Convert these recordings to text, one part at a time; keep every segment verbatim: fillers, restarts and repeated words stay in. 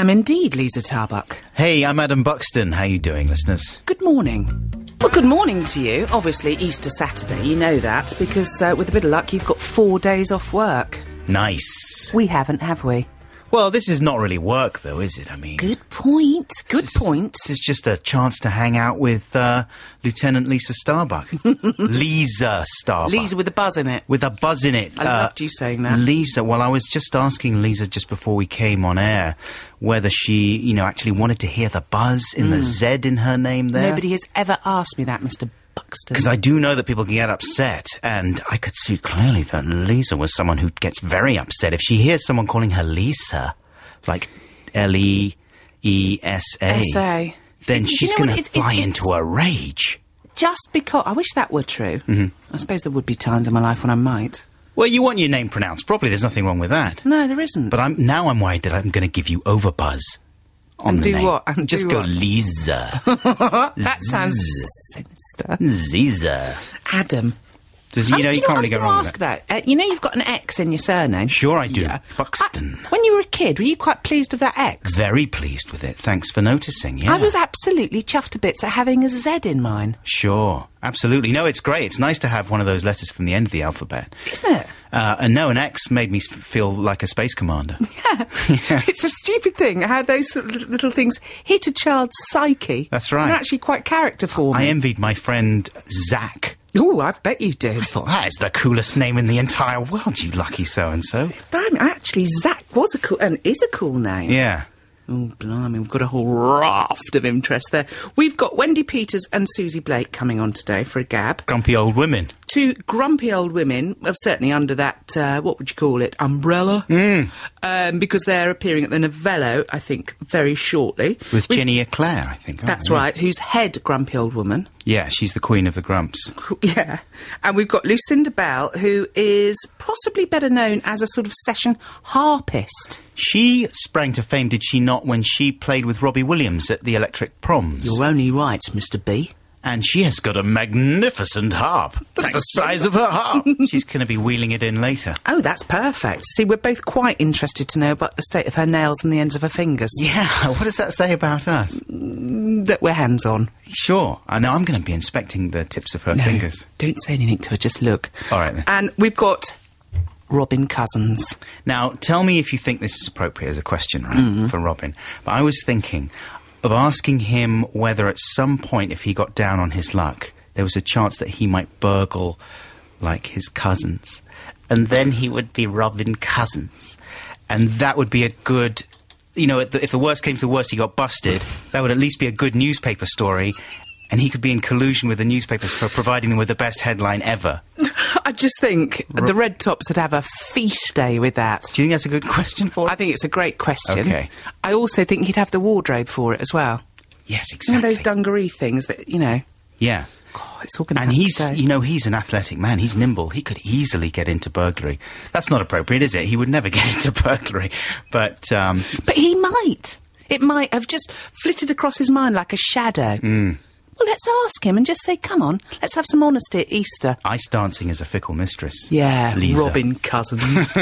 am indeed Lisa Tarbuck. Hey, I'm Adam Buxton. How you doing, listeners? Good morning. Well, good morning to you. Obviously, Easter Saturday, you know that, because uh, with a bit of luck, you've got four days off work. Nice. We haven't, have we? Well, this is not really work, though, is it? I mean... Good point. Good this, point. This is just a chance to hang out with uh, Lieutenant Lisa Starbuck. Lisa Starbuck. Lisa with a buzz in it. With a buzz in it. I uh, loved you saying that. Lisa, well, I was just asking Lisa just before we came on air whether she, you know, actually wanted to hear the buzz in mm. the Z in her name there. Nobody has ever asked me that, Mister Buxton. Because I do know that people can get upset, and I could see clearly that Lisa was someone who gets very upset if she hears someone calling her Lisa, like L E E S A, S A. then It- she's you know going what, to it- it- fly it's- into a rage. Just because... I wish that were true. Mm-hmm. I suppose there would be times in my life when I might. Well, you want your name pronounced properly, there's nothing wrong with that. No, there isn't. But I'm now I'm worried that I'm going to give you overbuzz on And the do name. what? And Just do go what? Lisa. That sounds sinister. Ziza. Adam. Does, you I- know, do you can't what really go I was wrong going with to ask that. about? Uh, you know you've got an X in your surname? Sure I do. Yeah. Buxton. I- when you were a kid, were you quite pleased with that X? Very pleased with it. Thanks for noticing, yeah. I was absolutely chuffed to bits at having a Z in mine. Sure. Absolutely. No, it's great. It's nice to have one of those letters from the end of the alphabet. Isn't it? Uh, and no, an X made me s- feel like a space commander. Yeah. It's a stupid thing how those sort of little things hit a child's psyche. That's right. They're actually quite character forming. I envied my friend Zach. Oh, I bet you did. I thought, that is the coolest name in the entire world, you lucky so-and-so. But I mean, actually, Zach was a cool, and is a cool name. Yeah. Oh, blimey, we've got a whole raft of interest there. We've got Wendy Peters and Susie Blake coming on today for a gab. Grumpy old women. Two grumpy old women, well, certainly under that, uh, what would you call it, umbrella? Mm. Um, because they're appearing at the Novello, I think, very shortly. With We- Jenny Eclair, I think. aren't That's they? right, who's head grumpy old woman. Yeah, she's the queen of the grumps. Yeah. And we've got Lucinda Bell, who is possibly better known as a sort of session harpist. She sprang to fame, did she not, when she played with Robbie Williams at the Electric Proms? You're only right, Mister B. And she has got a magnificent harp. Look at the size of her harp. She's going to be wheeling it in later. Oh, that's perfect. See, we're both quite interested to know about the state of her nails and the ends of her fingers. Yeah, what does that say about us? That we're hands-on. Sure. I know I'm going to be inspecting the tips of her No, fingers. don't say anything to her, just look. All right, then. And we've got Robin Cousins. Now, tell me if you think this is appropriate as a question, right, Mm-hmm. for Robin. But I was thinking of asking him whether at some point, if he got down on his luck, there was a chance that he might burgle like his cousins. And then he would be Robin Cousins. And that would be a good... You know, if the, if the worst came to the worst, he got busted, that would at least be a good newspaper story. And he could be in collusion with the newspapers for providing them with the best headline ever. I just think Ro- the Red Tops would have a feast day with that. Do you think that's a good question for I him? think it's a great question. Okay. I also think he'd have the wardrobe for it as well. Yes, You exactly. know those dungaree things that, you know... Yeah. God, it's all going to And happen he's, today. you know, he's an athletic man. He's nimble. He could easily get into burglary. That's not appropriate, is it? He would never get into burglary. But, um... But he might. It might have just flitted across his mind like a shadow. Mm. Well, let's ask him and just say, come on, let's have some honesty at Easter. ice dancing is a fickle mistress. Yeah, Lisa. Robin Cousins.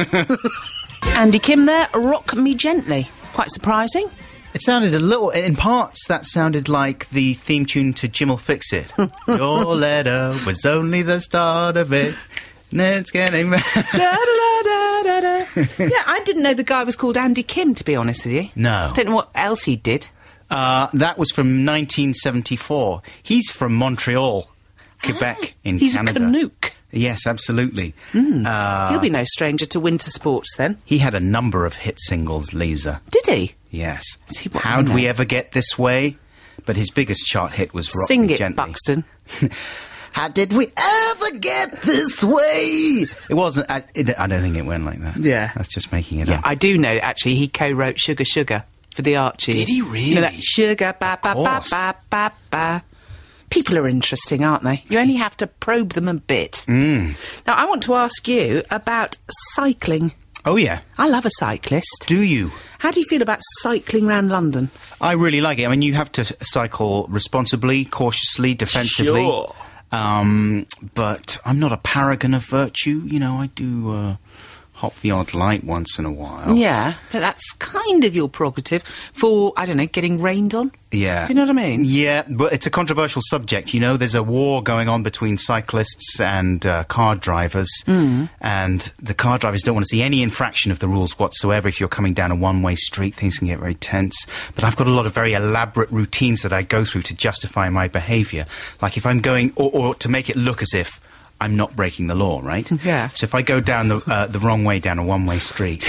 Andy Kim there, Rock Me Gently. Quite surprising. It sounded a little... In parts, that sounded like the theme tune to Jim'll Fix It. Your letter was only the start of it. And it's getting better. da, da, da, da, da. Yeah, I didn't know the guy was called Andy Kim, to be honest with you. No. Don't know what else he did. Uh, that was from nineteen seventy-four. He's from Montreal, Quebec, in He's Canada. a Canuck. Yes, absolutely. Uh, He'll be no stranger to winter sports then. he had a number of hit singles, Lisa. Did he? Yes. See what How'd I we know. ever get this way? But his biggest chart hit was Rock Sing Me it, Gently. Buxton. How did we ever get this way? It wasn't... I, it, I don't think it went like that. Yeah. That's just making it Yeah, up. I do know, actually, he co-wrote Sugar Sugar for the Archies. Did he You know really? that sugar, ba ba ba course. ba ba ba. People are interesting, aren't they? You only have to probe them a bit. Mm. Now, I want to ask you about cycling. Oh, yeah. I love a cyclist. Do you? How do you feel about cycling around London? I really like it. I mean, you have to cycle responsibly, cautiously, defensively. Sure. Um, but I'm not a paragon of virtue. You know, I do uh, pop the odd light once in a while. Yeah, but that's kind of your prerogative for, I don't know, getting rained on. Yeah. Do you know what I mean? Yeah, but it's a controversial subject, you know. There's a war going on between cyclists and uh, car drivers, mm. and the car drivers don't want to see any infraction of the rules whatsoever. If you're coming down a one-way street, things can get very tense. But I've got a lot of very elaborate routines that I go through to justify my behaviour. Like if I'm going, or, or to make it look as if I'm not breaking the law, right? Yeah. So if I go down the uh, the wrong way down a one-way street,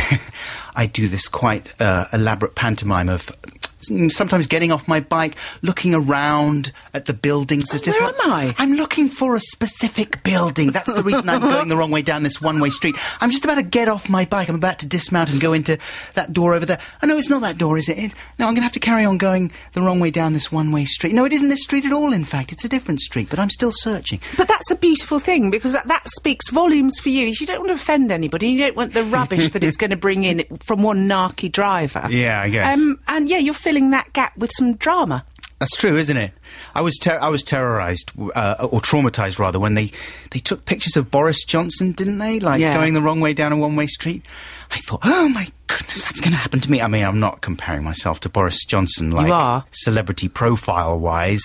I do this quite uh, elaborate pantomime of sometimes getting off my bike, looking around at the buildings as oh, if... Where am I? I'm looking for a specific building. That's the reason I'm going the wrong way down this one-way street. I'm just about to get off my bike. I'm about to dismount and go into that door over there. Oh, no, it's not that door, is it? it no, I'm going to have to carry on going the wrong way down this one-way street. No, it isn't this street at all, in fact. It's a different street, but I'm still searching. But that's a beautiful thing, because that, that speaks volumes for you. You don't want to offend anybody. You don't want the rubbish that it's going to bring in from one narky driver. Yeah, I guess. Um, and, yeah, you're filling that gap with some drama. That's true, isn't it? I was ter- I was terrorised, uh, or traumatised rather, when they, they took pictures of Boris Johnson, didn't they? Like, yeah. going the wrong way down a one-way street. I thought, oh my goodness, that's going to happen to me. I mean, I'm not comparing myself to Boris Johnson, like, you are. celebrity profile-wise,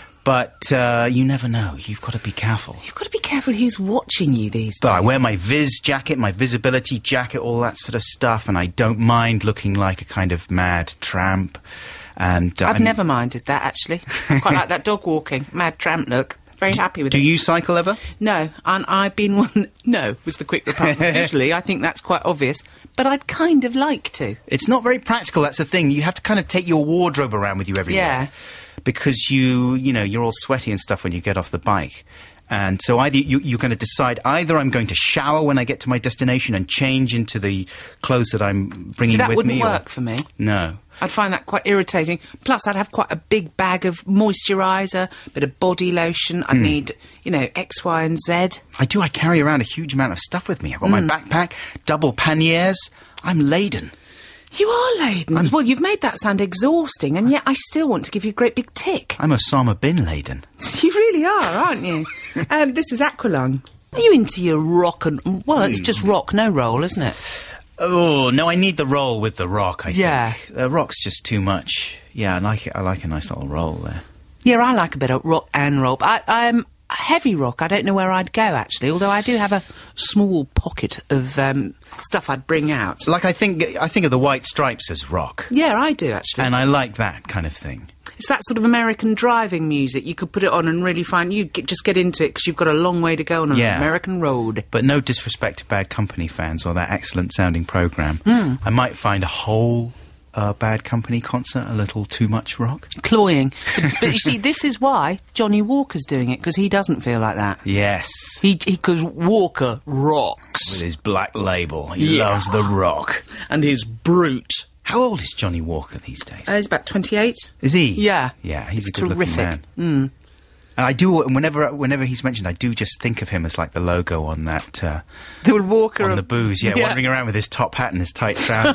but uh, you never know. You've got to be careful. You've got to be careful who's watching you these days. But I wear my Viz jacket, my visibility jacket, all that sort of stuff, and I don't mind looking like a kind of mad tramp. And uh, I've I'm never minded that, actually. I quite like that dog walking, mad tramp look. Very happy with do it. Do you cycle ever? No, and I've been one... No, was the quick reply. Usually, I think that's quite obvious. But I'd kind of like to. It's not very practical, that's the thing. You have to kind of take your wardrobe around with you everywhere. Yeah. Because you, you know, you're all sweaty and stuff when you get off the bike. And so either you, you're going to decide, either I'm going to shower when I get to my destination and change into the clothes that I'm bringing See, that with wouldn't me. work or, for me. No. I'd find that quite irritating. Plus, I'd have quite a big bag of moisturiser, bit of body lotion. I'd mm. need, you know, X, Y and Z. I do. I carry around a huge amount of stuff with me. I've got mm. my backpack, double panniers. I'm laden. You are laden. I'm, well, you've made that sound exhausting, and yet I still want to give you a great big tick. I'm Osama bin Laden. You really are, aren't you? um, this is Aqualung. Are you into your rock and... Well, mm. it's just rock, no roll, isn't it? Oh, no, I need the roll with the rock, I yeah. think. The rock's just too much. Yeah, I like it. I like a nice little roll there. Yeah, I like a bit of rock and roll. But I, I'm... Heavy rock, I don't know where I'd go, actually, although I do have a small pocket of um, stuff I'd bring out. Like, I think I think of the White Stripes as rock. Yeah, I do, actually. And I like that kind of thing. It's that sort of American driving music. You could put it on and really find... You get, just get into it, because you've got a long way to go on an yeah. American road. But no disrespect to Bad Company fans or that excellent-sounding programme. Mm. I might find a whole... Uh, Bad Company concert a little too much rock. Cloying. But, but you see, this is why Johnny Walker's doing it, because he doesn't feel like that. Yes. He Because Walker rocks. With his black label. He yeah. loves the rock. And his brute. How old is Johnny Walker these days? Uh, he's about twenty-eight. Is he? Yeah. Yeah, he's it's a good-looking terrific. man. Mm. And I do, whenever whenever he's mentioned, I do just think of him as like the logo on that... Uh, the Walker on of... the booze, yeah, yeah, wandering around with his top hat and his tight trousers.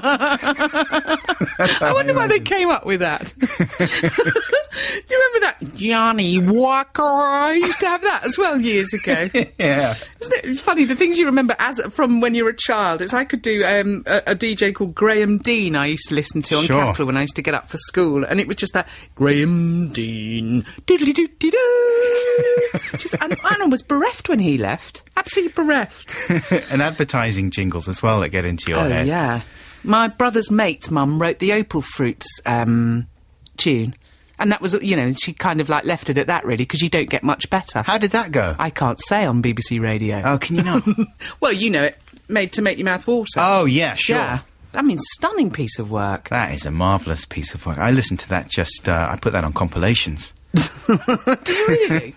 I wonder why they came up with that. Do you remember that? Johnny Walker? I used to have that as well years ago. Yeah. Isn't it funny, the things you remember as from when you were a child? It's I could do um, a, a D J called Graham Dean I used to listen to on sure. Capital when I used to get up for school, and it was just that, Graham Dean, doodly-doo-dee-doo. Just, and, and I was bereft when he left. Absolutely bereft. And advertising jingles as well that get into your oh, head. yeah. My brother's mate's mum wrote the Opal Fruits um, tune. And that was, you know, she kind of, like, left it at that, really, because you don't get much better. How did that go? I can't say on B B C Radio. Oh, can you not? Well, you know it. Made to make your mouth water. Oh, yeah, sure. Yeah. I mean, stunning piece of work. That is a marvellous piece of work. I listened to that just... Uh, I put that on compilations. Do you really?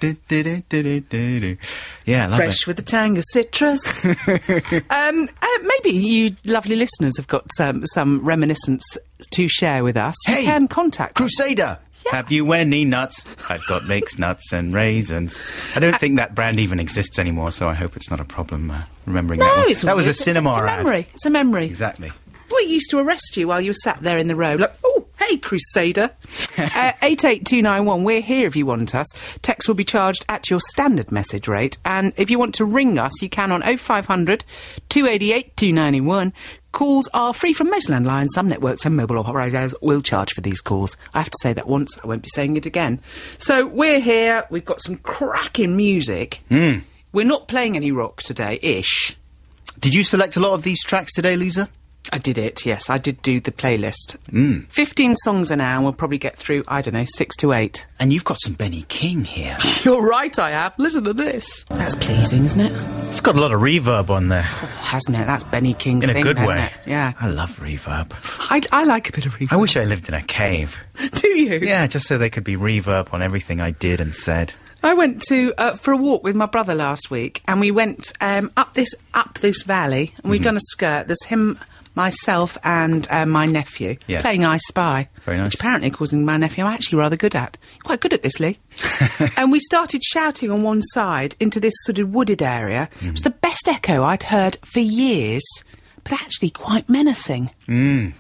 Yeah, I love Fresh it. with the tang of citrus. um, uh, maybe you lovely listeners have got um, some reminiscence to share with us. Hey, you can contact Crusader! Yeah. Have you any nuts? I've got mixed nuts and raisins. I don't uh, think that brand even exists anymore, so I hope it's not a problem uh, remembering no, that one. It's that was a it's, cinema it's a ad. memory. It's a memory. Exactly. We used to arrest you while you were sat there in the road, like, oh, hey, Hey, Crusader. uh, eight eight two nine one, we're here if you want us. Text will be charged at your standard message rate. And if you want to ring us, you can on oh five hundred, two eight eight, two nine one. Calls are free from most landlines. Some networks and mobile operators will charge for these calls. I have to say that once, I won't be saying it again. So we're here, we've got some cracking music. Mm. We're not playing any rock today, ish. Did you select a lot of these tracks today, Lisa? I did it, yes. I did do the playlist. Mm. fifteen songs an hour, and we'll probably get through, I don't know, six to eight. And you've got some Benny King here. You're right, I have. Listen to this. That's pleasing, isn't it? It's got a lot of reverb on there. Oh, hasn't it? That's Benny King's In a thing, good isn't way. it? Yeah. I love reverb. I, I like a bit of reverb. I wish I lived in a cave. Do you? Yeah, just so there could be reverb on everything I did and said. I went to uh, for a walk with my brother last week, and we went um, up this up this valley, and we've mm. done a skirt. There's him, myself, and uh, my nephew yeah. playing I Spy. Very nice. Which apparently, causing my nephew, I'm actually rather good at. Quite good at this, Lee. And we started shouting on one side into this sort of wooded area. Mm. It was the best echo I'd heard for years, but actually quite menacing. Mm.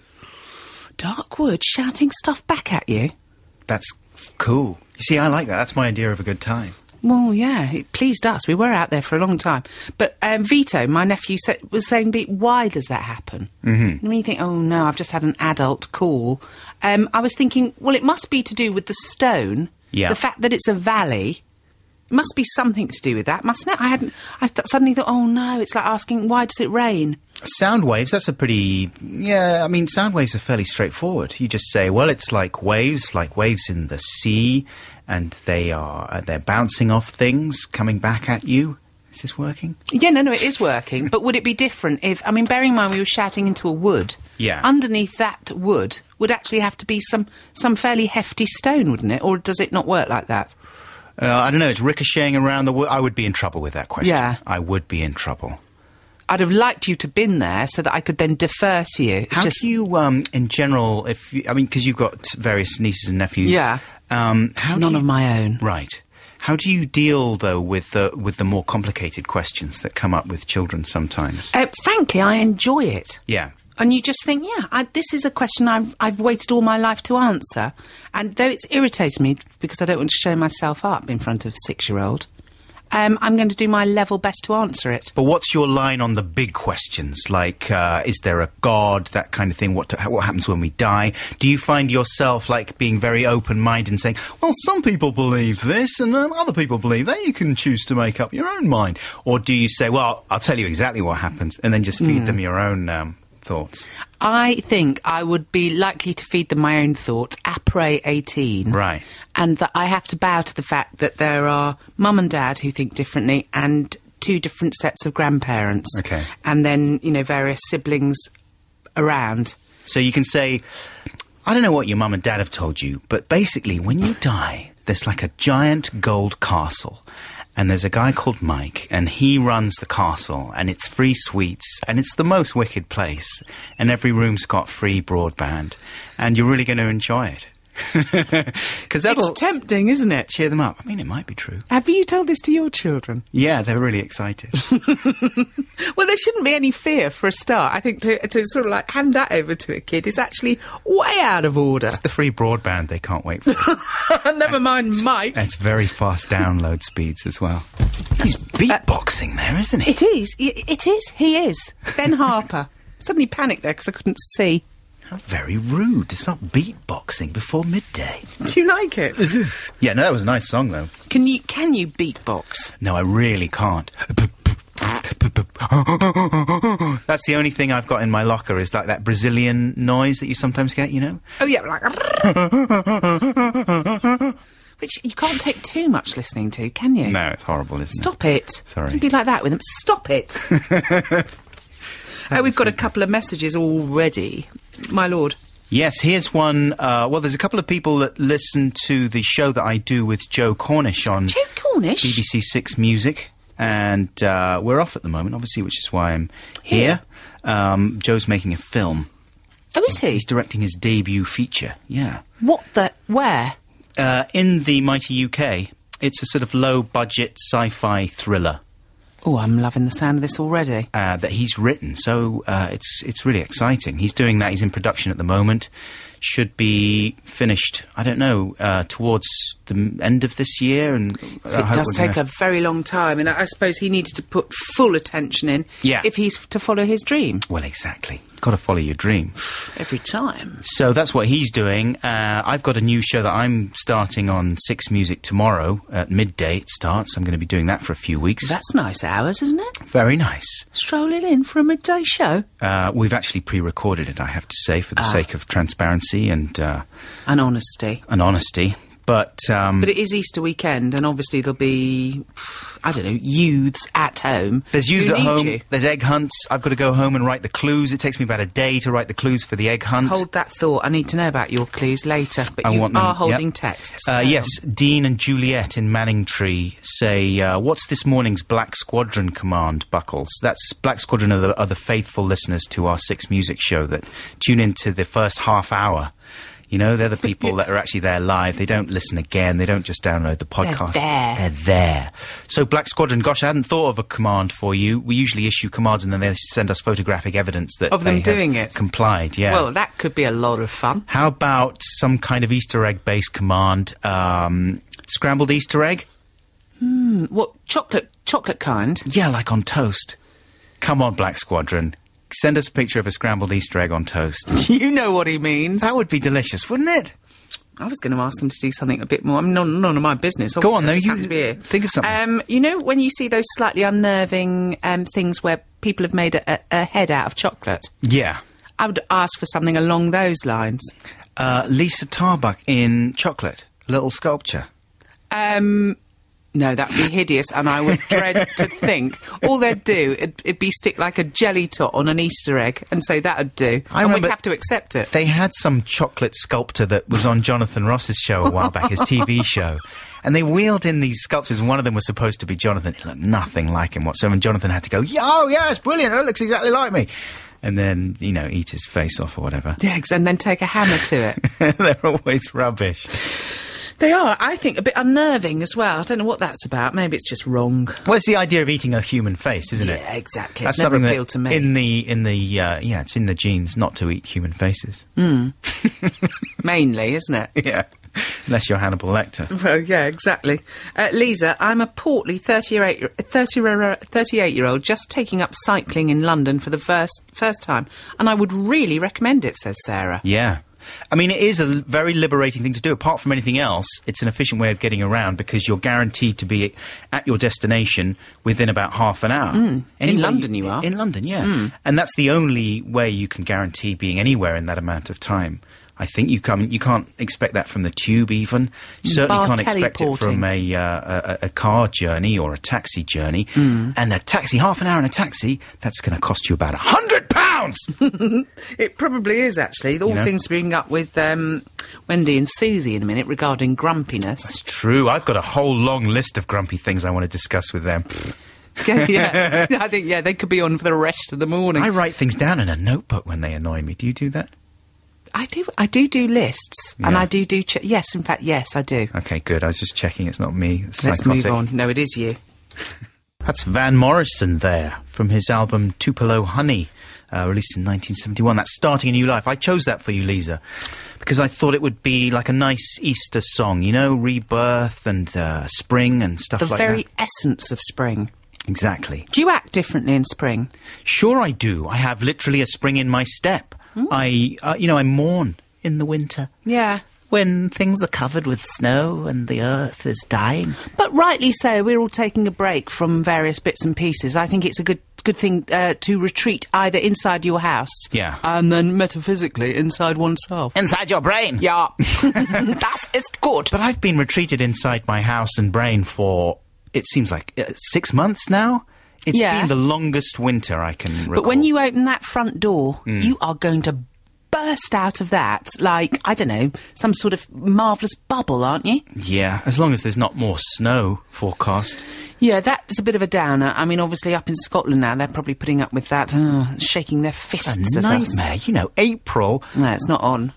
Dark wood shouting stuff back at you. That's cool. You see, I like that. That's my idea of a good time. Well, yeah, it pleased us. We were out there for a long time. But um, Vito, my nephew, sa- was saying, why does that happen? Mm-hmm. And when you think, oh, no, I've just had an adult call, um, I was thinking, well, it must be to do with the stone, yeah. the fact that it's a valley. It must be something to do with that, mustn't it? I hadn't... I th- suddenly thought, oh, no, it's like asking, why does it rain? Sound waves, that's a pretty... Yeah, I mean, sound waves are fairly straightforward. You just say, well, it's like waves, like waves in the sea, and they are uh, they're bouncing off things, coming back at you. Is this working? Yeah, no, no, it is working. But would it be different if... I mean, bearing in mind we were shouting into a wood. Yeah. Underneath that wood would actually have to be some, some fairly hefty stone, wouldn't it? Or does it not work like that? Uh, I don't know, it's ricocheting around the wood. I would be in trouble with that question. Yeah. I would be in trouble. I'd have liked you to have been there so that I could then defer to you. It's How just... do you, um, in general, if you, I mean, because you've got various nieces and nephews. Yeah. Um, how None you, of my own. Right. How do you deal, though, with the, with the more complicated questions that come up with children sometimes? Uh, frankly, I enjoy it. Yeah. And you just think, yeah, I, this is a question I've, I've waited all my life to answer. And though it's irritated me because I don't want to show myself up in front of a six-year-old, um, I'm going to do my level best to answer it. But what's your line on the big questions? Like, uh, is there a God, that kind of thing? What, to, what happens when we die? Do you find yourself, like, being very open-minded and saying, well, some people believe this and uh, other people believe that. You can choose to make up your own mind. Or do you say, well, I'll tell you exactly what happens, and then just feed mm. them your own... Um, thoughts? I think I would be likely to feed them my own thoughts, après eighteen. Right. And that I have to bow to the fact that there are mum and dad who think differently and two different sets of grandparents. Okay. And then, you know, various siblings around. So you can say, I don't know what your mum and dad have told you, but basically when you die, there's like a giant gold castle. And there's a guy called Mike, and he runs the castle, and it's free sweets, and it's the most wicked place. And every room's got free broadband, and you're really going to enjoy it. Because that'll It's tempting, isn't it? cheer them up. I mean, it might be true. Have you told this to your children? Yeah, they're really excited. Well, there shouldn't be any fear for a start. I think to, to sort of like hand that over to a kid is actually way out of order. It's the free broadband they can't wait for. Never mind Mike. And it's very fast download speeds as well. He's beatboxing there, isn't he? It is. It, it is. He is. Ben Harper. Suddenly panicked there because I couldn't see. How very rude to start beatboxing before midday. Do you like it? Yeah, no, that was a nice song, though. Can you can you beatbox? No, I really can't. That's the only thing I've got in my locker is like that Brazilian noise that you sometimes get, you know? Oh, yeah, like... Which you can't take too much listening to, can you? No, it's horrible, isn't Stop it. Sorry. Don't be like that with them. Stop it. Oh, we've got a couple of messages already. My lord. Yes, here's one. Uh, well, there's a couple of people that listen to the show that I do with Joe Cornish on Joe Cornish? B B C Six Music. And uh, we're off at the moment, obviously, which is why I'm here. Yeah. Um, Joe's making a film. Oh, is he? He's directing his debut feature, yeah. What the... Where? Uh, in the mighty U K. It's a sort of low-budget sci-fi thriller. Oh, I'm loving the sound of this already. Uh, that he's written. So uh, it's it's really exciting. He's doing that. He's in production at the moment. Should be finished, I don't know, uh, towards the m- end of this year. And So it does take a very long time, and I I suppose he needed to put full attention in Yeah. if he's f- to follow his dream Well, exactly. Got to follow your dream. every time. So that's what he's doing. Uh, I've got a new show that I'm starting on Six Music tomorrow at midday. It starts. I'm going to be doing that for a few weeks. That's nice hours, isn't it? Very nice. Strolling in for a midday show. Uh, we've actually pre-recorded it, I have to say, for the Ah. sake of transparency and uh, And honesty. and honesty. But, um, But it is Easter weekend, and obviously there'll be, I don't know, youths at home. there's youth who at need home. you. There's egg hunts. I've got to go home and write the clues. It takes me about a day to write the clues for the egg hunt. Hold that thought. I need to know about your clues later, but I you want them, are holding yep. texts. Uh, Go yes, on. Dean and Juliet in Manningtree say, uh, what's this morning's Black Squadron command, Buckles? That's Black Squadron are the, are the faithful listeners to our Six Music show that tune into the first half hour. You know, they're the people that are actually there live. They don't listen again. They don't just download the podcast. there. They're there. So, Black Squadron, gosh, I hadn't thought of a command for you. We usually issue commands and then they send us photographic evidence that Of them they have doing it. complied, yeah. Well, that could be a lot of fun. How about some kind of Easter egg-based command? Um, scrambled Easter egg? What, chocolate, chocolate kind? Yeah, like on toast. Come on, Black Squadron. Send us a picture of a scrambled Easter egg on toast. You know what he means. That would be delicious, wouldn't it? I was going to ask them to do something a bit more. I mean, none, none of my business. Go on, Obviously, I though. just You happen to be here. think of something. Um, you know, when you see those slightly unnerving um, things where people have made a, a, a head out of chocolate, Yeah. I would ask for something along those lines. Uh, Lisa Tarbuck in chocolate. Little sculpture. Um, no, that'd be hideous, and I would dread to think. All they'd do, it'd, it'd be stick like a jelly tot on an Easter egg and say that'd do. I and we'd remember- have to accept it. They had some chocolate sculptor that was on Jonathan Ross's show a while back, his T V show. And they wheeled in these sculptures, and one of them was supposed to be Jonathan. It looked nothing like him whatsoever. And Jonathan had to go, "Yeah, oh, yeah, it's brilliant. It looks exactly like me." And then, you know, eat his face off or whatever. Yeah, ex- and then take a hammer to it. They're always rubbish. They are, I think, a bit unnerving as well. I don't know what that's about. Maybe it's just wrong. Well, it's the idea of eating a human face, isn't it? Yeah, exactly. That's It's never something appealed that to me. in the in the uh, yeah, it's in the genes not to eat human faces. Mainly, isn't it? Yeah, unless you're Hannibal Lecter. Well, yeah, exactly. Uh, Lisa, I'm a portly thirty-eight, thirty, thirty-eight-year-old just taking up cycling in London for the first, first time, and I would really recommend it, says Sarah. Yeah. I mean, it is a l- very liberating thing to do. Apart from anything else, it's an efficient way of getting around because you're guaranteed to be at your destination within about half an hour. In Anywhere London you are. In London, yeah. And that's the only way you can guarantee being anywhere in that amount of time. I think you come, you can't expect that from the tube even. You certainly Bar can't expect it teleporting. from a, uh, a, a car journey or a taxi journey. And a taxi, half an hour in a taxi, that's going to cost you about a hundred pounds! It probably is, actually. All know? things to bring up with um, Wendy and Susie in a minute regarding grumpiness. It's true. I've got a whole long list of grumpy things I want to discuss with them. yeah, I think, yeah, they could be on for the rest of the morning. I write things down in a notebook when they annoy me. Do you do that? I do, I do do lists, and Yeah. I do do. Ch- yes, in fact, yes, I do. Okay, good. I was just checking it's not me. It's Let's psychotic. move on. No, it is you. That's Van Morrison there from his album Tupelo Honey, uh, released in nineteen seventy-one. That's Starting a New Life. I chose that for you, Lisa, because I thought it would be like a nice Easter song, you know, rebirth and uh, spring and stuff The like very that. essence of spring. Exactly. Do you act differently in spring? Sure I do. I have literally a spring in my step. I, uh, you know, I mourn in the winter. Yeah. When things are covered with snow and the earth is dying. But rightly so, we're all taking a break from various bits and pieces. I think it's a good good thing uh, to retreat either inside your house, Yeah. and then metaphysically inside oneself. Inside your brain. Yeah, that's it's good. But I've been retreated inside my house and brain for, it seems like, uh, six months now. It's Yeah. been the longest winter I can recall. But when you open that front door, Mm. you are going to burst out of that like, I don't know, some sort of marvellous bubble, aren't you? Yeah, as long as there's not more snow forecast. Yeah, that's a bit of a downer. I mean, obviously up in Scotland now, they're probably putting up with that, uh, shaking their A fists at us. nightmare. You know, April. No, it's not on.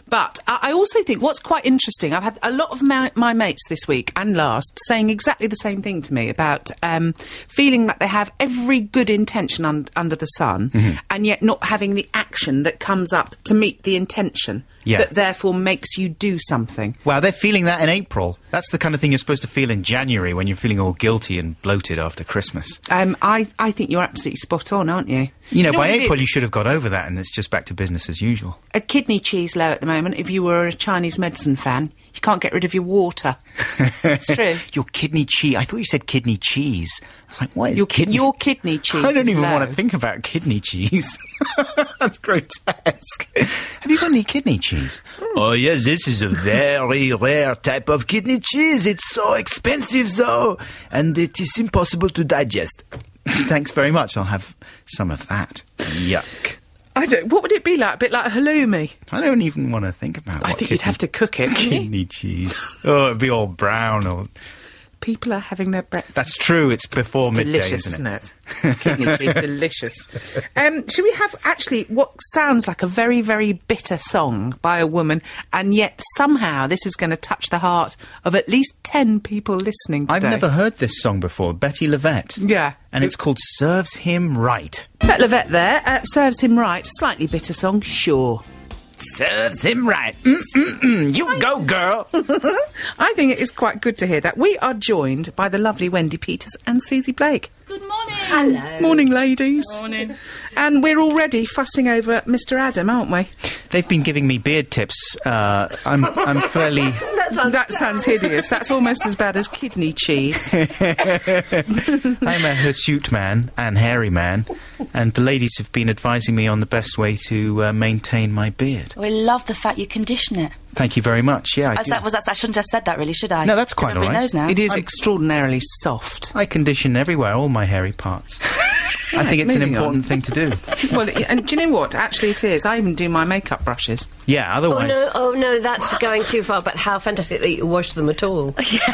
But I I also think what's quite interesting, I've had a lot of my, my mates this week and last saying exactly the same thing to me about um, feeling that they have every good intention un- under the sun Mm-hmm. and yet not having the action that comes up to meet the intention. Yeah. That therefore makes you do something. Well, they're feeling that in April. That's the kind of thing you're supposed to feel in January when you're feeling all guilty and bloated after Christmas. Um, I, I think you're absolutely spot on, aren't you? You know, Do by what it April is? you should have got over that and it's just back to business as usual. A kidney cheese low at the moment, if you were a Chinese medicine fan, you can't get rid of your water. It's true. Your kidney cheese. I thought you said kidney cheese. I was like, what is Your, kidney? your kidney cheese I don't is even low. want to think about kidney cheese. That's grotesque. Have you got any kidney cheese? Oh, yes, this is a very rare type of kidney cheese. It's so expensive, though, and it is impossible to digest. Thanks very much. I'll have some of that. Yuck. I don't. What would it be like? A bit like a halloumi. I don't even want to think about I what think you'd kidney- have to cook it. wouldn't you? Kidney cheese. Oh, it'd be all brown or... People are having their breakfast. That's true, it's before It's midday, delicious, isn't it? it? Kidney cheese, delicious. Um, should we have actually what sounds like a very, very bitter song by a woman, and yet somehow this is going to touch the heart of at least ten people listening today? I've never heard this song before. Betty Levette. Yeah. And it's called Serves Him Right. Bet Levette there, uh, Serves Him Right. Slightly bitter song, sure. Serves him right. Mm-mm-mm. You go, girl. I think it is quite good to hear that. We are joined by the lovely Wendy Peters and Susie Blake. Good morning. Hello. Morning, ladies. Morning. And we're already fussing over Mister Adam, aren't we? They've been giving me beard tips. Uh, I'm, I'm fairly... That sounds That sounds hideous. That's almost as bad as kidney cheese. I'm a hirsute man and hairy man, and the ladies have been advising me on the best way to uh, maintain my beard. We love the fact you condition it. Thank you very much. Yeah, I, As do. that was, I shouldn't have said that, really, should I? No, that's 'Cause quite all everybody right. knows now. It is I'm- extraordinarily soft. I condition everywhere, all my hairy parts. I think it's an moving important on. thing to do. Well, and do you know what? Actually, it is. I even do my makeup brushes. Yeah, Oh otherwise... no, oh no, that's going too far, but how fantastic that you wash them at all.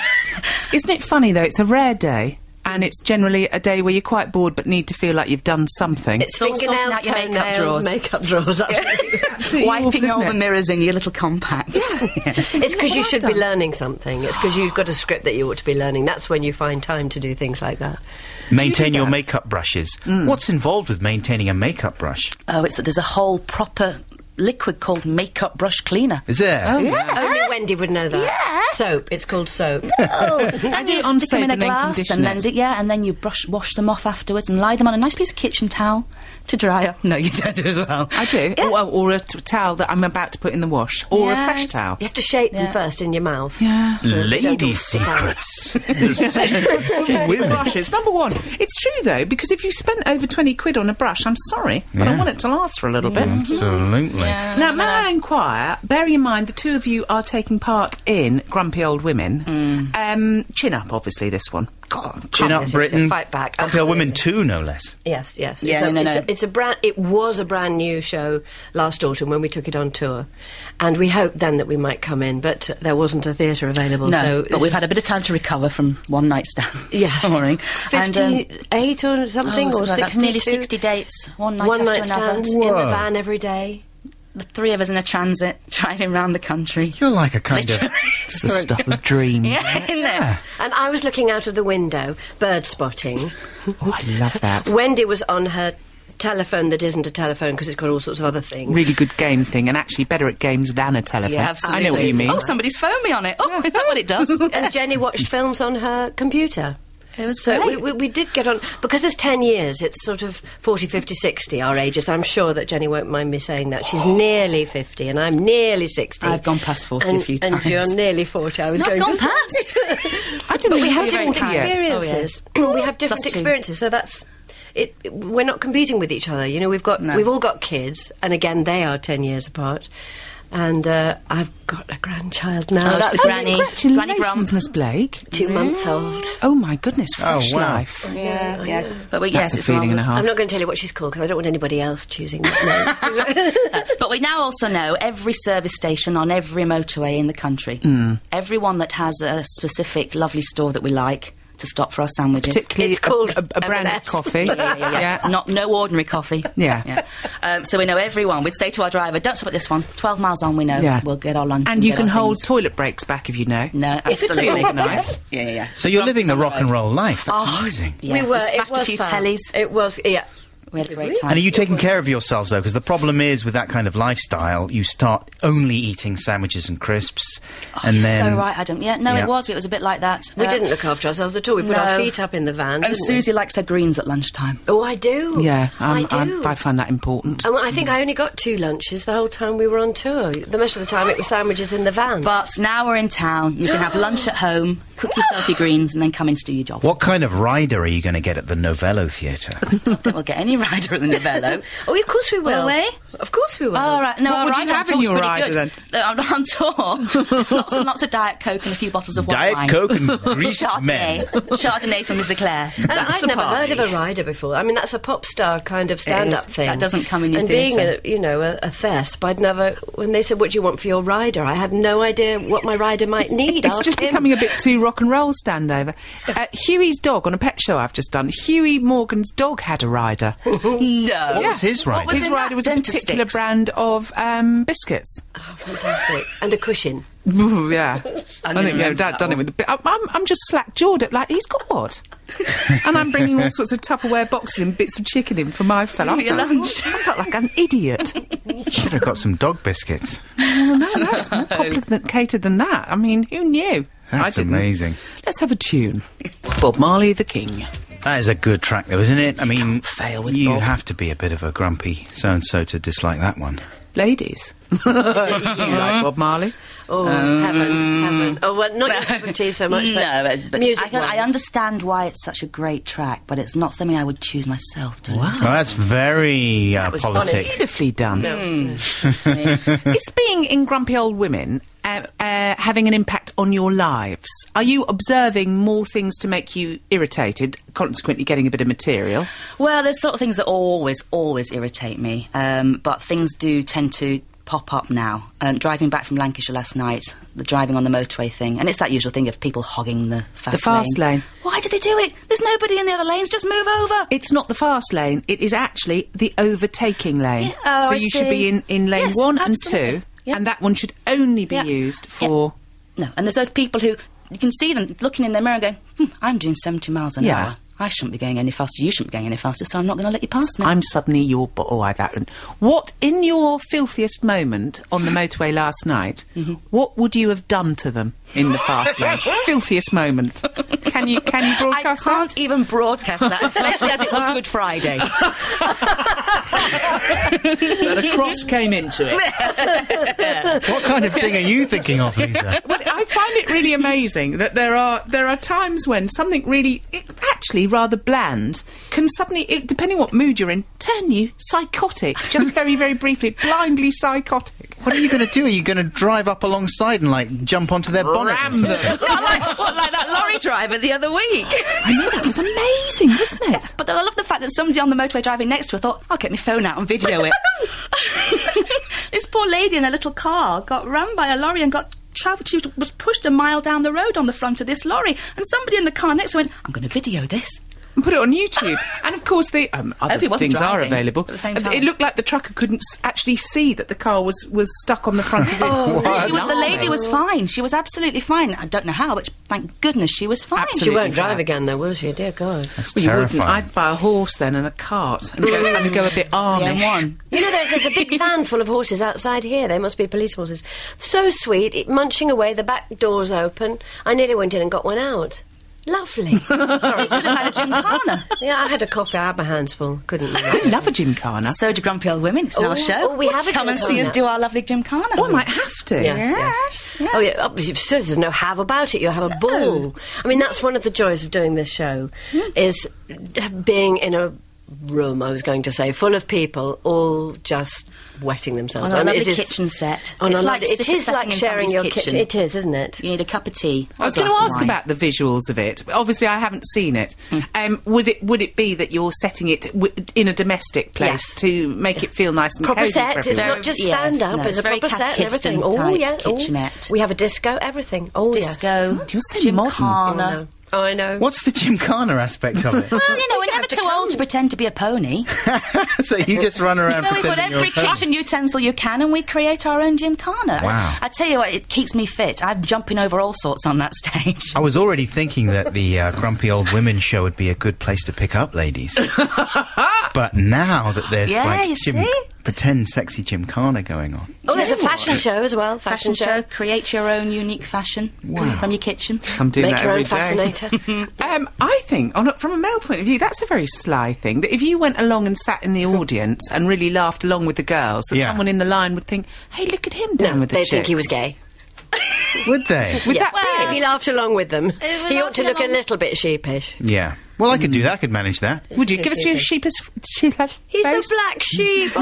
Isn't it funny, though? It's a rare day, and it's generally a day where you're quite bored but need to feel like you've done something. It's all sorting fingernails, out your makeup toenails, drawers. makeup drawers. That's Absolutely awful, Wiping isn't all it? the mirrors in your little compacts. Just thinking, It's because what you have I should be done? learning something. It's because you've got a script that you ought to be learning. That's when you find time to do things like that. Maintain your that? makeup brushes. Mm. What's involved with maintaining a makeup brush? Oh, it's there's a whole proper liquid called makeup brush cleaner. Is there? Oh, Only Wendy would know that. Soap. It's called soap. And you you on stick soap them in a and then glass, condition and then it. do, yeah, and then you brush, wash them off afterwards, and lie them on a nice piece of kitchen towel to dry up. No, you don't do as well. I do. Or, or a t- towel that I'm about to put in the wash. Or a fresh Yes. towel. You have to shape them Yeah. first in your mouth. Yeah. Lady stick out. secrets. The secrets of women. Brushes. Number one. It's true, though, because if you spent over twenty quid on a brush, I'm sorry, but I Yeah. want it to last for a little bit. Absolutely. Now, may I inquire, bearing in mind the two of you are taking part in Grumpy Old Women, um, chin up, obviously, this one. God, Chin Yes, up it's Britain. a fight back, Grumpy Old Women absolutely. two, no less. Yes, yes. Yeah, it's, a, no, no, it's, no. A, it's a brand. It was a brand new show last autumn when we took it on tour, and we hoped then that we might come in, but there wasn't a theatre available. No, so but this we've is- had a bit of time to recover from one night stand yes, touring. And, um, fifty-eight or something, oh, or something like that. sixty. Nearly sixty dates, one night One after night another. stands in the Whoa. van every day. The three of us in a transit, driving around the country. You're like a kind Literally. of... it's the stuff of dreams. Yeah, isn't it? And I was looking out of the window, bird spotting. Oh, I love that. Wendy was on her telephone that isn't a telephone because it's got all sorts of other things. Really good game thing, and actually better at games than a telephone. Yeah, absolutely. I know what you mean. Oh, somebody's phoned me on it. Oh, is that what it does? And Jenny watched films on her computer. It was So we, great. we, we did get on, because there's ten years, it's sort of forty, fifty, sixty, our ages. I'm sure that Jenny won't mind me saying that. She's nearly fifty and I'm nearly sixty. I've gone past forty and, a few And times. you're nearly forty, I was No, I've going gone to say. past. I didn't But we think have you were different forty yet. experiences. Oh, We have different Plus two. experiences, so that's... It, it- we're not competing with each other. You know, we've got No. we've all got kids, and again, they are ten years apart. And uh, I've got a grandchild now. Oh, That's it's a granny. Granny Congratulations, Grump. Miss Blake. two months old. Oh, my goodness, fresh Oh, wow. life. Yeah, yeah. But we, That's yes, a it's feeling and a marvellous. half. I'm not going to tell you what she's called because I don't want anybody else choosing that name. But we now also know every service station on every motorway in the country. Mm. Everyone that has a specific lovely store that we like to stop for our sandwiches. Particularly It's called a, a, a brand M and of S. coffee. Yeah, yeah, yeah, yeah. Not no ordinary coffee. Yeah. yeah. Um, so we know everyone. We'd say to our driver, "Don't stop at this one. Twelve miles on, we know. Yeah. We'll get our lunch." And you get can our hold things." toilet breaks back if you know. No, absolutely organised. Yeah, yeah, yeah. So you're living the on the rock and road. roll life. That's Oh, amazing. Yeah. We were. We it smashed was a few fun. tellies. It was. Yeah. We had a great Really? time. And are you taking care of yourselves, though? Because the problem is, with that kind of lifestyle, you start only eating sandwiches and crisps, and You're then... so right, Adam. Yeah, no, Yeah. it was. It was a bit like that. We Uh, didn't look after ourselves at all. We put our no. feet up in the van. And didn't we? Susie likes her greens at lunchtime. Oh, I do. Yeah, um, I do. I'm- I find that important. And I think I only got two lunches the whole time we were on tour. The rest of the time it was sandwiches in the van. But now we're in town. You can have lunch at home, cook yourself your greens, and then come in to do your job. What kind of rider are you going to get at the Novello Theatre? I don't think we'll get any rider at the Novello. Oh, of course we will. Will we? Of course we will. Oh, right. No, What our would you rider on have in tour's your pretty rider, good. then? Uh, I'm on tour. lots and lots of Diet Coke and a few bottles of white Diet wine. Coke and greased men. Chardonnay. Chardonnay from Mister Claire. And That's I'd a never heard of party. a rider before. I mean, that's a pop star kind of stand-up is. thing. That doesn't come in your And theatre. being, a, you know, a, a thesp, I'd never... When they said, what do you want for your rider? I had no idea what my rider might need. It's Ask just him. becoming a bit too rock and roll standover. Uh, Huey's dog on a pet show I've just done. Huey Morgan's dog had a rider. No. What was his rider? was His in rider that? was a Dentist particular sticks? brand of um, biscuits. Oh, fantastic. And a cushion. Ooh, yeah, I, didn't think yeah, remember Dad that done it one. with the. Bit. I'm, I'm, I'm just slack jawed at like he's got what, and I'm bringing all sorts of Tupperware boxes and bits of chicken in for my fella. For your lunch. I felt like an idiot. Should have got some dog biscuits. Oh, no, no, it's more complicated than that. I mean, who knew? That's I didn't. amazing. Let's have a tune. Bob Marley, the King. That is a good track, though, isn't it? I mean, can't fail with you Bob. have to be a bit of a grumpy so-and-so to dislike that one. Ladies, do you like Bob Marley? Oh, heaven, heaven. Oh, well, not your cup of tea so much, but, no, it's- but music I, can, I wise. understand why it's such a great track, but it's not something I would choose myself to listen Well, that's very uh, That was politic. beautifully done. No. to. Is being in Grumpy Old Women uh, uh, having an impact on your lives? Are you observing more things to make you irritated, consequently getting a bit of material? Well, there's sort of things that always, always irritate me, um, but things do tend to pop up now. Um, driving back from Lancashire last night, the driving on the motorway thing, and it's that usual thing of people hogging the fast The fast lane. Why do they do it? There's nobody in the other lanes, just move over. It's not the fast lane, it is actually the overtaking lane. Yeah, oh, so I you should see. be in, in lane Yes, one absolutely. and two, Yep. and that one should only be Yeah. used Yeah. for... No, and there's those people who, you can see them looking in their mirror and going, hmm, I'm doing seventy miles an Yeah. hour. I shouldn't be going any faster, you shouldn't be going any faster, so I'm not going to let you pass me. I'm suddenly your... Bo- oh, I that. What, in your filthiest moment on the motorway last night, Mm-hmm. what would you have done to them in the fast lane? Filthiest moment. Can you, can you I broadcast that? can't even broadcast that, especially as it was Good Friday. But a cross came into it. What kind of thing are you thinking of, Lisa? Well, I find it really amazing that there are there are times when something really, it's actually rather bland, can suddenly, it, depending what mood you're in, turn you psychotic. Just very, very briefly, blindly psychotic. What are you going to do? Are you going to drive up alongside and, like, jump onto their bonnet? or Ram something? them. like, what, like that lorry driver the other week. I know, that was amazing, wasn't it? But then I love the fact that somebody on the motorway driving next to her thought, I'll get my phone out and video it. This poor lady in a little car got run by a lorry and got travelled. She was pushed a mile down the road on the front of this lorry, and somebody in the car next to her went, I'm going to video this. And put it on YouTube. And of course, the um, other hope he wasn't things are driving available. at the same It- time. It looked like the trucker couldn't s- actually see that the car was, was stuck on the front of his... Oh, she was, the lady was fine. She was absolutely fine. I don't know how, but thank goodness she was fine. Absolutely. She won't drive fine. again, though, will she? Dear God. That's Well, you wouldn't. terrifying. I'd buy a horse then and a cart and go, and go a bit The Amish. M one. You know, there, there's a big van full of horses outside here. They must be police horses. So sweet, it, munching away, the back door's open. I nearly went in and got one out. Lovely. Sorry, could have had a gymkhana. Yeah, I had a coffee, I had my hands full. Couldn't I love a gymkhana. So do Grumpy Old Women. It's Oh, our show. oh, we have a Come and see gymkhana. us do our lovely gymkhana. Oh, I might have to. Yes, Yes, yes. Oh, yeah, obviously, so there's no have about it. You'll have a ball. I mean, that's one of the joys of doing this show, is being in a room, I was going to say, full of people, all just wetting themselves. On a And lovely it is- kitchen set. on It's a like lovely- it sitting- is sitting like in sharing somebody's your kitchen. kitchen. It is, isn't it? You need a cup of tea. I was going going to ask about the visuals of it. Obviously, I haven't seen it. Um, would it would it be that you're setting it w- in a domestic place Yes. to make it feel nice and Proper cosy set. for It's everyone? not just Yes, stand up. no, it's it's a very proper set and everything. Cath Oh Kidston yeah. type Oh. kitchenette. We have a disco. Everything. Oh Disco. You're so modern. Gymkhana. Oh, no. Oh, I know. What's the Gymkhana aspect of it? Well, you know, we're never too old to pretend to be a pony. So you just run around So we put pretending every you're a pony. kitchen utensil you can and we create our own Gymkhana. Wow. I tell you what, it keeps me fit. I'm jumping over all sorts on that stage. I was already thinking that the uh, Grumpy Old Women show would be a good place to pick up ladies. But now that there's Yeah, like you gym, see? pretend sexy Gymkhana going on. Oh, there's a fashion show as well. Fashion show, create your own unique fashion Wow. from your kitchen. I'm doing Make that your every own day. fascinator. Um, I think, on a, from a male point of view, that's a very sly thing. That if you went along and sat in the audience and really laughed along with the girls, that Yeah. someone in the line would think, "Hey, look at him down No, with the they chicks." think he was gay. Would they? Would Yeah. that Well, be? If he laughed along with them, was he ought to laughing look a along- little bit sheepish. Yeah. Well, I could do that. I could manage that. Would you give us your sheep's sheep He's face? the black sheep.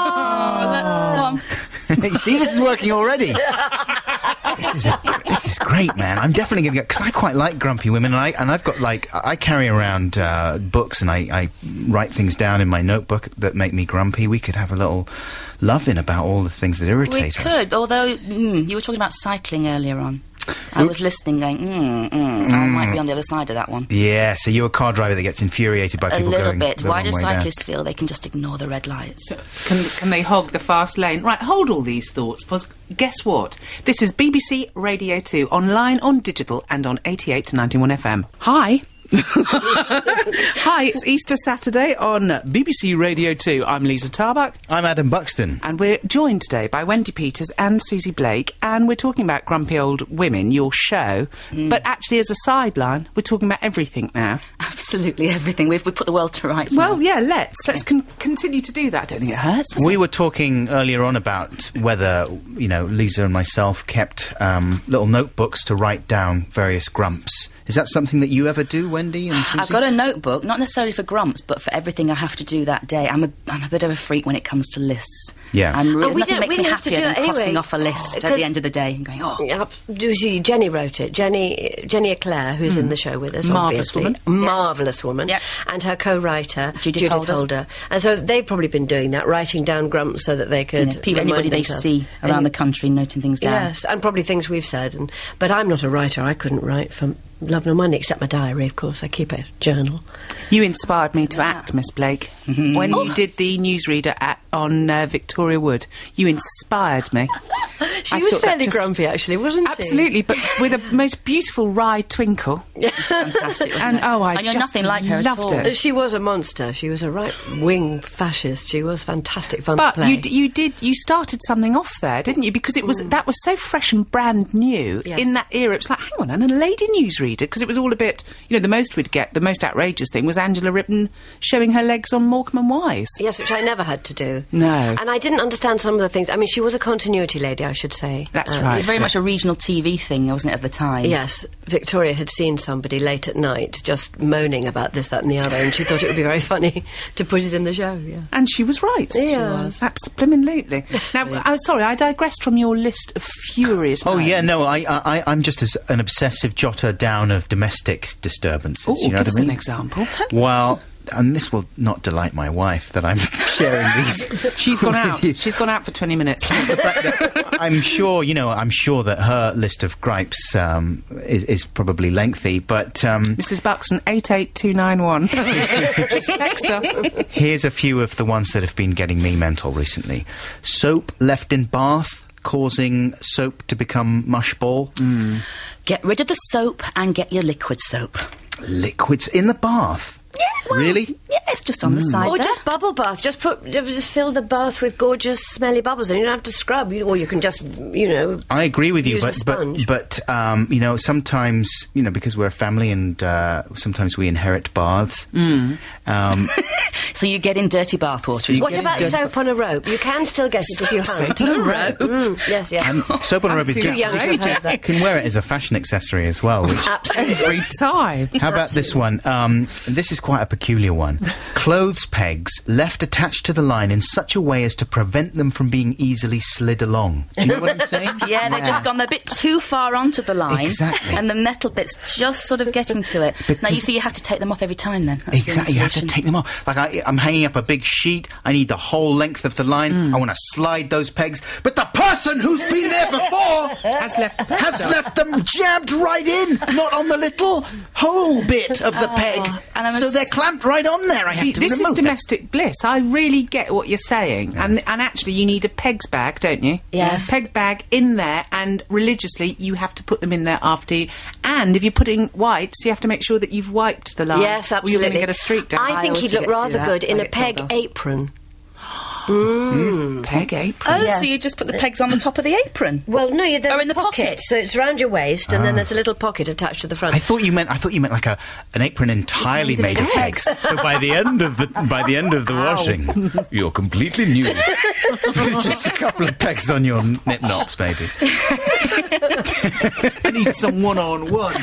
Oh. You see, this is working already. This is a, gr- this is great, man. I'm definitely going to go because I quite like grumpy women, and I and I've got like I I carry around uh, books and I, I write things down in my notebook that make me grumpy. We could have a little love-in about all the things that irritate We us. could, although mm, you were talking about cycling earlier on. I was listening going, mm, mm, I might be on the other side of that one. Yeah, so you're a car driver that gets infuriated by A people little going bit. the Why wrong do way down. cyclists feel they can just ignore the red lights? Can, can they hog the fast lane? Right, hold all these thoughts, because guess what? This is B B C Radio two, online, on digital, and on eighty-eight to ninety-one F M. Hi. Hi, it's Easter Saturday on B B C Radio two. I'm Lisa Tarbuck, I'm Adam Buxton. and we're joined today by Wendy Peters and Susie Blake, and we're talking about Grumpy Old Women, your show. But actually, as a sideline, we're talking about everything now. Absolutely everything. We've we put the world to rights. Well, now. yeah, let's. Let's con- continue to do that. I don't think it hurts. does We were talking earlier on about whether, you know, Lisa and myself kept um, little notebooks to write down various grumps. Is that something that you ever do, Wendy and Susie? I've got a notebook, not necessarily for grumps, but for everything I have to do that day. I'm a, I'm a bit of a freak when it comes to lists. Yeah. I'm really, Oh, we nothing don't- makes we me don't have to happier do than that crossing anyway. off a list at Because- the end of the day and going, oh. Yeah, you see, Jenny wrote it. Jenny, Jenny Eclair, who's in the show with us, Marvellous obviously. woman. Marvellous woman. Yep. And her co-writer, Judith Holder. And so they've probably been doing that, writing down grumps so that they You could know, people, anybody remind they themselves. see around And- the country noting things down. Yes, and probably things we've said. And But I'm not a writer. I couldn't write for love nor money, except my diary, of course. I keep a journal. You inspired me to act, Miss Blake. When you did the newsreader at, on uh, Victoria Wood, you inspired me. She I was thought that fairly just- grumpy, actually, wasn't she? Absolutely, but with a most beautiful wry twinkle. Fantastic, wasn't And it? oh, I and you're just nothing like her at loved all. it. She was a monster. She was a right-wing fascist. She was fantastic fun But to play. you, d- you did, you started something off there, didn't you? Because it was that was so fresh and brand new Yeah. in that era. It was like, hang on, and a lady newsreader, because it was all a bit, you know, the most we'd get, the most outrageous thing was Angela Rippon showing her legs on Morecambe and Wise. Yes, which I never had to do. No. And I didn't understand some of the things. I mean, she was a continuity lady, I should say. That's Uh, right. It was very much a regional T V thing, wasn't it, at the time? Yes, Victoria had seen somebody late at night just moaning about this, that, and the other, and she thought it would be very funny to put it in the show. Yeah. And she was right. She was. Absolutely. Now, I'm sorry, I digressed from your list of furious Oh yeah, moans. no, I, I, I'm just as an obsessive jotter down of domestic disturbances. Ooh, you know give what us I mean? an example. Well, and this will not delight my wife that I'm sharing these. She's gone out. with you. She's gone out for twenty minutes. I'm sure, you know, I'm sure that her list of gripes um, is, is probably lengthy, but um, Missus Buxton, eight eight two nine one. Just text us. here's a few of the ones that have been getting me mental recently. Soap left in bath, causing soap to become mushball. Get rid of the soap and get your liquid soap. Liquids in the bath. Yeah, well, Really? Yeah, it's just on the side Or there. just bubble bath. Just put, just fill the bath with gorgeous, smelly bubbles, and you don't have to scrub. You, or you can just, you know. I agree with you, Use a but sponge. but but um, you know, sometimes, you know, because we're a family and uh, sometimes we inherit baths. Mm. Um, So you get in dirty bathwater. So you What Yes, about good. soap on a rope? You can still get it if you hunt. Soap on a rope? Mm, yes, yes. and soap on a rope is Too good. young to have heard that. You can wear it as a fashion accessory as well. Which, Absolutely. Every time. how about this one? Um, this is quite a peculiar one. Clothes pegs left attached to the line in such a way as to prevent them from being easily slid along. Do you know what I'm saying? Yeah, they've just gone a bit too far onto the line. Exactly. And the metal bit's just sort of getting to it. Now, you see, you have to take them off every time then. That's the Exactly, you have to solution. take them off. Like, I, I'm hanging up a big sheet, I need the whole length of the line, Mm. I want to slide those pegs, but the person person who's been there before Has left the peg has on. left them jammed right in, not on the little hole bit of the Oh, peg. and I'm So a- they're clamped right on there. I See, have to this is remove it. domestic bliss. I really get what you're saying. And and actually, you need a pegs bag, don't you? Yes. Peg bag in there, and religiously, you have to put them in there after you. And if you're putting whites, you have to make sure that you've wiped the line. Yes, Or absolutely. you're going to get a streak down. I I think always he'd look forget to do rather that. good in I a get told peg off. apron. Peg apron. Oh, Yeah. so you just put the pegs on the top of the apron? Well, no, you there's Or a in the pocket. so it's around your waist, and then there's a little pocket attached to the front. I thought you meant. I thought you meant like a an apron entirely made made of of pegs. So by the end of the by the end of the washing, you're completely new. With just a couple of pegs on your nip nops, maybe. I need some one-on-one.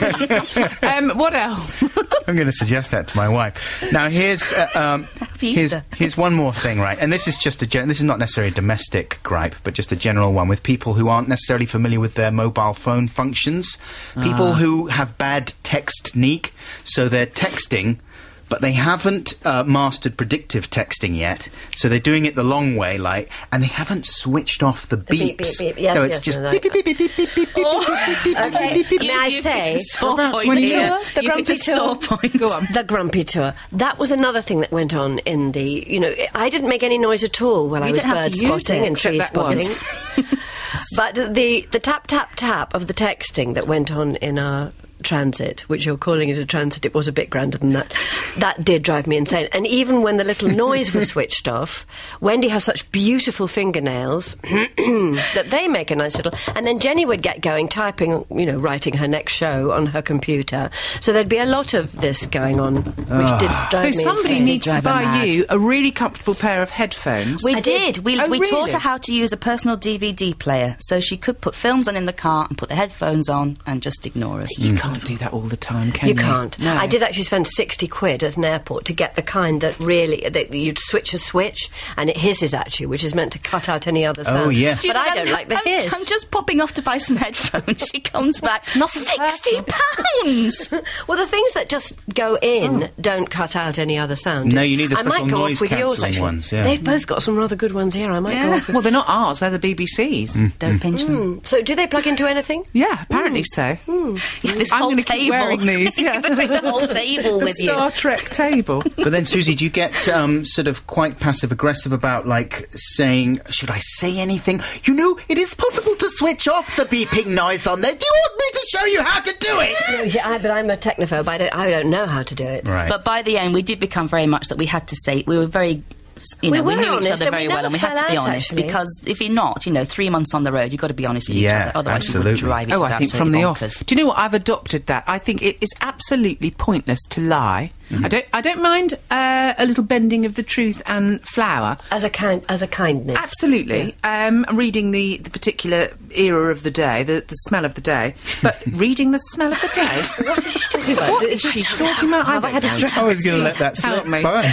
baby. um, what else? I'm going to suggest that to my wife. Now, here's uh, um, Happy here's, Easter. here's one more thing, right? And this is just a gen- this is not necessarily a domestic gripe, but just a general one with people who aren't necessarily familiar with their mobile phone functions. People who have bad text technique, so they're texting, but they haven't uh, mastered predictive texting yet, so they're doing it the long way, like, and they haven't switched off the beeps. beep, beep, beep. Yes, so it's yes, just no, no. beep, beep, beep, beep, beep, beep, beep, beep, beep. Okay, You- may I you say, picked a sore about point twenty here. minutes. The You picked grumpy a sore tour. point. Go on. the grumpy tour. That was another thing that went on in the. You know, I didn't make any noise at all while I You was didn't have bird to use spotting it, and tree except that spotting. once. But the the tap tap tap of the texting that went on in our transit, which you're calling it a transit, it was a bit grander than that. That did drive me insane. And even when the little noise was switched off, Wendy has such beautiful fingernails that they make a nice little. And then Jenny would get going, typing, you know, writing her next show on her computer. So there'd be a lot of this going on, which did drive So me somebody insane. needs to drive her buy mad. you a really comfortable pair of headphones. We I did. did. We, Oh, we really? taught her how to use a personal D V D player, so she could put films on in the car and put the headphones on and just ignore us. You can't do that all the time, can you? You can't. No. I did actually spend sixty quid at an airport to get the kind that really that you'd switch a switch and it hisses at you, which is meant to cut out any other sound. Oh, yes. But She's I like, don't I'm, like the I'm, hiss. I'm just popping off to buy some headphones. She comes back. Nothing Sixty pounds. Well, the things that just go in don't cut out any other sound. No, you need the I might special go noise off with yours, cancelling actually. ones, yeah. They've both got some rather good ones here. I might go Yeah. off with. Well, they're not ours, they're the B B C's. Don't pinch them. So, do they plug into anything? Yeah, apparently so. Yeah, this I'm whole gonna table. keep wearing these, yeah. You're gonna take the whole table The with you. Star Trek table. But then, Susie, do you get um, sort of quite passive-aggressive about, like, saying, should I say anything? You know, it is possible to switch off the beeping noise on there. Do you want me to show you how to do it? No, yeah, I, but I'm a technophobe. I don't. I don't know how to do it. Right. But by the end, we did become very much that we had to say we were very. You We know, we, were knew honest, each other and very we well, never and we had to fell be out, honest actually. because if you're not, you know, three months on the road, you've got to be honest with Yeah, each other. Otherwise, absolutely. you would drive Oh, it I think from the off. bonkers. Do you know what? I've adopted that. I think it is absolutely pointless to lie. I don't. I don't mind uh, a little bending of the truth and flour. As a kind, as a kindness. Absolutely. Um, reading the, the particular era of the day, the, the smell of the day, but reading the smell of the day. What is she talking about? What is she talking about? Have I had a don't stroke? I was going to let that Help slip me. by.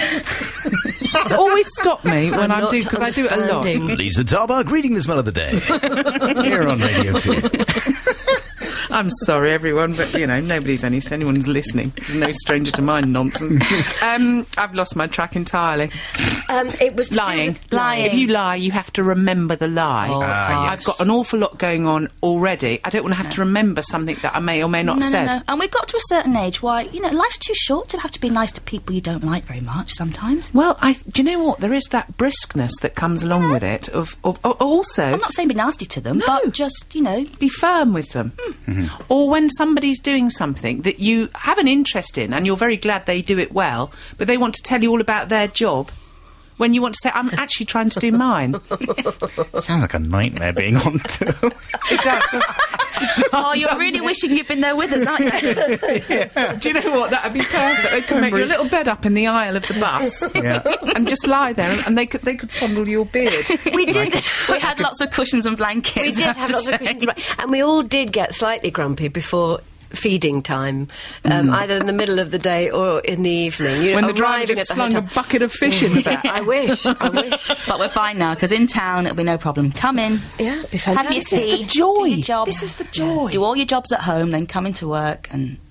It's always stop me when I'm I'm not doing because I do it a lot. understanding. Lisa Tarbuck reading the smell of the day. Here on Radio two. I'm sorry, everyone, but you know nobody's any anyone's listening. There's no stranger to my nonsense. Um, I've lost my track entirely. Um, it was to do Lying. with- Lying. If you lie, you have to remember the lie. Oh, it's Ah, hard. I've got an awful lot going on already. I don't want to have to remember something that I may or may not No, have no, said. no. And we've got to a certain age why, you know, life's too short to have to be nice to people you don't like very much sometimes. Well, I, do you know what? There is that briskness that comes along with it. Of, of, of also, I'm not saying be nasty to them, No. but just, you know, be firm with them. Or when somebody's doing something that you have an interest in and you're very glad they do it well, but they want to tell you all about their job, when you want to say, I'm actually trying to do mine. Sounds like a nightmare being on tour. It does. does- oh, you're really wishing you'd been there with us, aren't you? Do you know what? That'd be perfect. They could make you a little bed up in the aisle of the bus Yeah. and just lie there, and, and they could they could fondle your beard. We did. we had lots of cushions and blankets. We did I have have to lots of say. cushions, right. And we all did get slightly grumpy before feeding time, um, either in the middle of the day or in the evening. You know, When the driver arriving just at the slung a hotel. bucket of fish in the back. I wish. I wish. But we're fine now because in town it'll be no problem. Come in, Yeah, it'd be have your fantastic. tea, the joy. do your job. This is the joy. Do all your jobs at home, then come into work and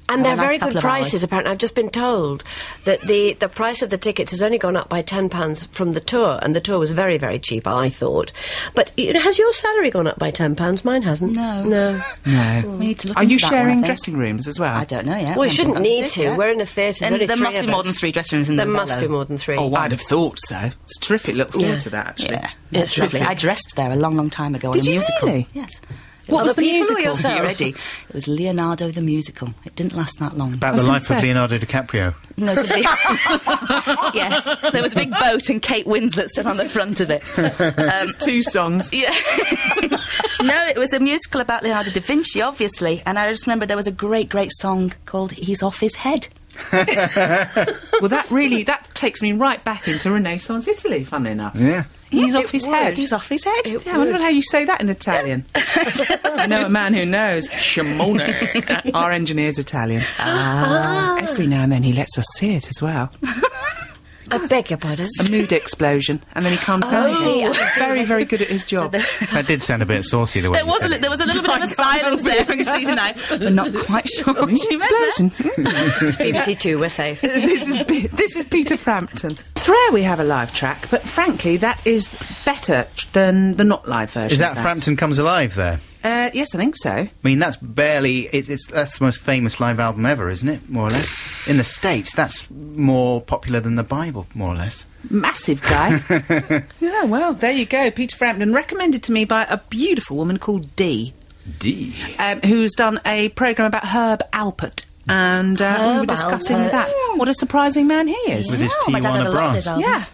And they're Have a nice very couple good of prices, hours. apparently. I've just been told that the, the price of the tickets has only gone up by ten pounds from the tour, and the tour was very, very cheap, I thought. But you know, has your salary gone up by ten pounds? Mine hasn't. No. No. No. We need to look Are into you that one, I sharing think. dressing rooms as well? I don't know yet. Well, we haven't shouldn't done need this to. yet. We're in a theatre. There's And only there three must of be more us. than three dressing rooms in There the must Novello. be more than three. Or one. I'd have thought so. It's a terrific little theatre, Yes. that, actually. Yeah, It's it's lovely. lovely. I dressed there a long, long time ago Did in a you musical. really? Yes. What was Other the people or musical? yourself? Are you ready? It was Leonardo the musical. It didn't last that long. About was the gonna life say- of Leonardo DiCaprio. No, the big- yes, there was a big boat and Kate Winslet stood on the front of it. Um, Two songs. yeah. No, it was a musical about Leonardo da Vinci, obviously, and I just remember there was a great, great song called "He's Off His Head." Well, that really, that takes me right back into Renaissance Italy, funnily enough. Yeah. He's It off his would. head. He's off his head. Yeah, I wonder how you say that in Italian. I know a man who knows. Shimone. Our engineer's Italian. Ah. Every now and then he lets us see it as well. I beg your pardon. A mood explosion, and then he calms down Oh, again. I see, Very, I very see. good at his job. That did sound a bit saucy the way There you was, said a, it. there was a little bit of a silence there from Susan and I. We're not quite sure what she meant there. Explosion. It's B B C Two, we're safe. this is Pe- this is Peter Frampton. It's rare we have a live track, but frankly, that is better than the not live version. Is that of Frampton Comes Alive there? Uh, yes, I think so. I mean, that's barely... It, it's That's the most famous live album ever, isn't it? More or less. In the States, that's more popular than the Bible, more or less. Massive guy. Yeah, well, there you go. Peter Frampton, recommended to me by a beautiful woman called Dee, D. um, who's done a programme about Herb Alpert. And uh, we were Herb discussing Alpert. that. What a surprising man he is. With his Oh, my dad had Tijuana a lot of his brass. albums. Yeah.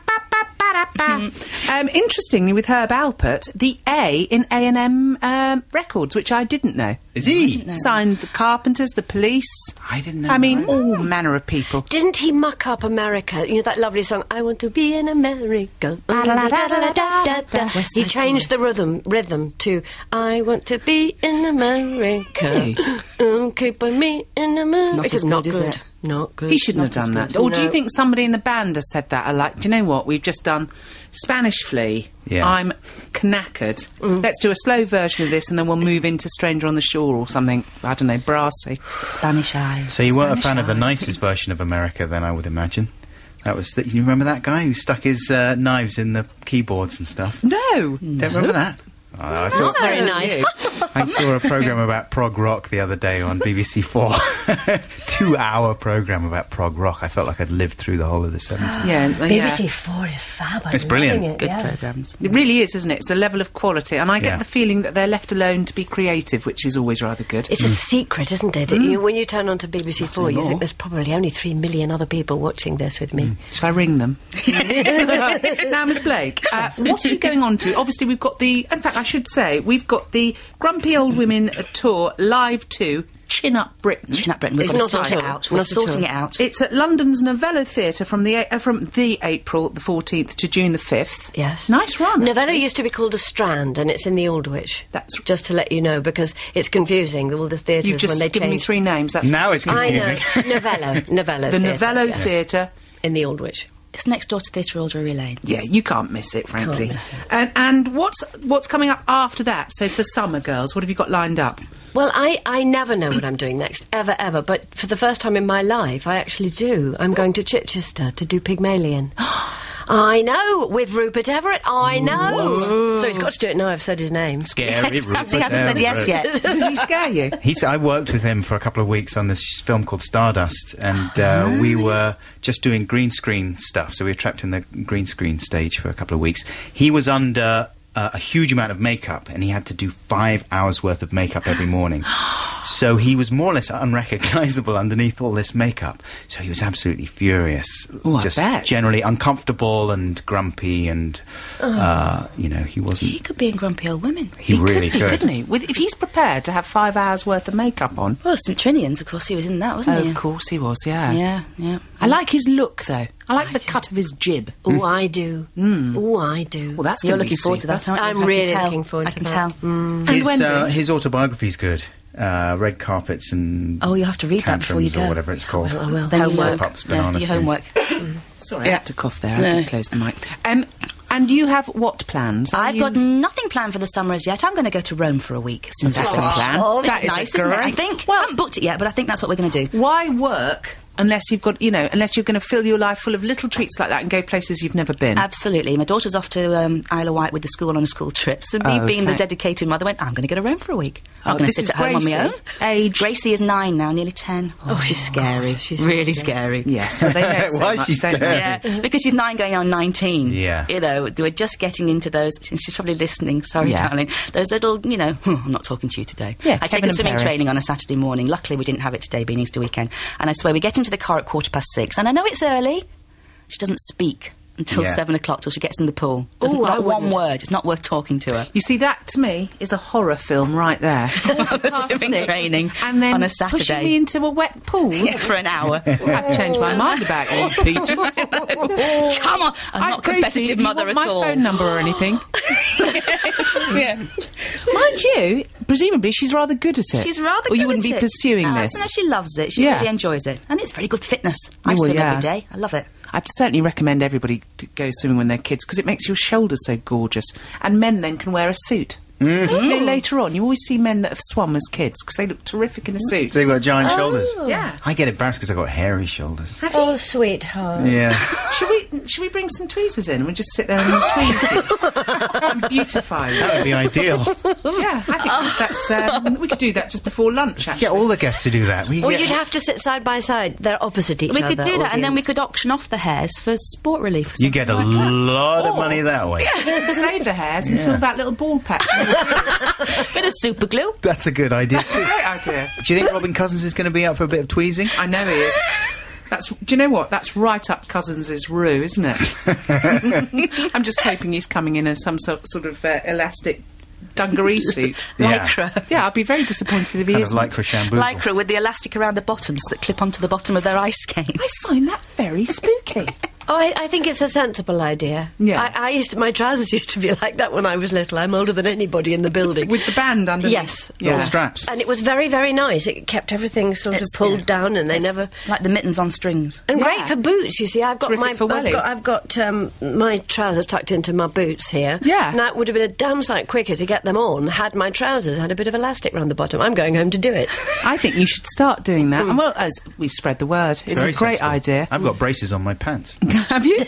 um, interestingly, with Herb Alpert, the A in A and M um, Records, which I didn't know. Is he? Signed the Carpenters, the Police. I didn't know I mean, that. all manner of people. Didn't he muck up America? You know that lovely song, I Want to Be in America. West He Side changed the rhythm rhythm to I Want to Be in America. Did he? Oh, keep on me in America. not as not good, is good. it? Not good. He shouldn't have Not as done that. good. Or do you No. think somebody in the band has said that? Are like, do you know what? We've just done Spanish Flea. Yeah. I'm knackered. Mm. Let's do a slow version of this and then we'll move into Stranger on the Shore or something. I don't know, brassy. Spanish Eye. So you weren't a Spanish fan of the Eyes. nicest version of America, then, I would imagine. That was... The, you remember that guy who stuck his uh, knives in the keyboards and stuff? No. Don't remember that? Oh, I saw, That's very nice. I saw a programme about prog rock the other day on B B C Four. Two-hour programme about prog rock. I felt like I'd lived through the whole of the seventies. Yeah, B B yeah. C Four is fab. I'm It's brilliant. loving it, Good yes. programmes. It really is, isn't it? It's a level of quality, and I get Yeah. the feeling that they're left alone to be creative, which is always rather good. It's a secret, isn't it? You, when you turn on to B B C Four, you anymore. think there's probably only three million other people watching this with me. Shall I ring them? Now, Miss Blake, uh, what are you going on to? Obviously, we've got the... In fact, I should say, we've got the Grumpy Old Women tour live to Chin Up Britain. Chin Up Britain. We've It's got to not sort at it all. out. We're Not at sorting all. it out. It's at London's Novello Theatre from the uh, from the April the fourteenth to June the fifth. Yes. Nice run. Novello actually. used to be called a Strand, and it's in the Aldwych. That's- just to let you know, because it's confusing. All the theatres You've just when they given me change. three names. That's Now it's I know. confusing. Novello, Novello. the Theatre, Novello yes. Theatre. in the Aldwych. It's next door to Theatre Old Drury Lane. Yeah, you can't miss it, frankly. miss it. And and what's what's coming up after that? So for summer, girls, what have you got lined up? Well, I, I never know what I'm doing next, ever, ever. But for the first time in my life, I actually do. I'm going to Chichester to do Pygmalion. I know, with Rupert Everett. I know. So he's got to do it now. I've said his name. Scary Perhaps he hasn't said yes yet. Does he scare you? He's, I worked with him for a couple of weeks on this film called Stardust, and uh, we were just doing green screen stuff, so we were trapped in the green screen stage for a couple of weeks. He was under uh, a huge amount of makeup, and he had to do five hours worth of makeup every morning. So he was more or less unrecognisable underneath all this makeup. So he was absolutely furious, Oh, I just bet. generally uncomfortable and grumpy, and uh, you know, he wasn't. He could be in Grumpy Old Women. He, really could, be, could. couldn't he? With, if he's prepared to have five hours worth of makeup on. Well, St Trinian's, of course, he was in that, wasn't Oh, he? of course he was, yeah. Yeah, yeah. I like his look, though. I like the cut of his jib. Oh, I do. Oh, I do. Well, that's You're gonna be looking forward to super. that, aren't you? I'm I can really tell. looking forward I to can that. tell. And His, when uh, then? his autobiography's good. Uh, Red Carpets and Oh, you have to read that before you Tantrums, or go. whatever it's called. I will. Then you Slip work. ups, Yeah, banana your skins. homework. Sorry, I had to cough there. I No. had to close the mic. Um, And you have what plans? Are I've you... got nothing planned for the summer as yet. I'm going to go to Rome for a week. As soon as That's I a plan. Oh, That that is is a nice, isn't it? I great- think. Well- I haven't booked it yet, but I think that's what we're going to do. Why work unless you've got, you know, unless you're going to fill your life full of little treats like that and go places you've never been? Absolutely. My daughter's off to um, Isle of Wight with the school on a school trip. So me Oh, being the thank- dedicated mother went, I'm going to go to Rome for a week. I'm Oh, going to this sit is at home on my Gracie. own. Age. Gracie is nine now, nearly ten. Oh, she's scary. she's really scary. Yes, well, they know so Why is much, she don't they? scary? Yeah, because she's nine going on nineteen. Yeah. You know, we're just getting into those, and she's probably listening, sorry, Yeah. darling, those little, you know, I'm not talking to you today. Yeah, I take Kevin her and swimming Perry. training on a Saturday morning. Luckily, we didn't have it today, being Easter weekend. And I swear, we get into the car at quarter past six, and I know it's early. She doesn't speak until Yeah. seven o'clock, till she gets in the pool. Doesn't, Ooh, I not one wouldn't. word. It's not worth talking to her. You see, that to me is a horror film right there. Quarter past Swimming six, training and then on a pushing Saturday. me into a wet pool. Yeah, for an hour. I've changed my mind about you, Peters. Come on, I'm I- not a Gracie, competitive if you mother want at my all. phone number or anything. Yeah. Mind you, presumably she's rather good at it. She's rather Or you good wouldn't at be it. pursuing no, this. No, she loves it. She Yeah. really enjoys it. And it's very good fitness. I Oh, well, swim yeah. every day. I love it. I'd certainly recommend everybody to go swimming when they're kids because it makes your shoulders so gorgeous. And men then can wear a suit. Mm-hmm. You know, later on, you always see men that have swum as kids because they look terrific in a suit. They've got giant shoulders. Yeah. I get embarrassed because I've got hairy shoulders. Oh, sweetheart. Yeah. Should we should we bring some tweezers in and we just sit there and tweeze you and beautify you? That would be ideal. Yeah, I think that's um, we could do that just before lunch. Actually, Get all the guests to do that. We Well, get- you'd have to sit side by side. They're opposite each We other. could do that, and then we audience. could auction off the hairs for sport relief. Or You something get a like that. lot of Or- money that way. save the hairs and fill that little ball patch. Bit of super glue. That's a good idea too. Great idea. Do you think Robin Cousins is going to be up for a bit of tweezing? I know he is. That's. Do you know what? That's right up Cousins' rue, isn't it? I'm just hoping he's coming in as some sort, sort of uh, elastic dungaree suit. Yeah. Lycra. Yeah, I'd be very disappointed if he Kind of isn't. like for Shamboozle. Lycra with the elastic around the bottoms that clip onto the bottom of their ice skates. I find that very spooky. Oh, I, I think it's a sensible idea. Yeah. I, I used to, my trousers used to be like that when I was little. I'm older than anybody in the building. With the band underneath. Yes. Yeah. Little straps. And it was very, very nice. It kept everything sort It's- of pulled yeah. down, and they It's never. like the mittens on strings. And Yeah. great for boots. You see, I've got Terrific my for I've wellies. got, I've got um, my trousers tucked into my boots here. Yeah. Now it would have been a damn sight quicker to get them on had my trousers had a bit of elastic round the bottom. I'm going home to do it. I think you should start doing that. And well, as we've spread the word, it's, very a great sensible. idea. I've got braces on my pants. Have you?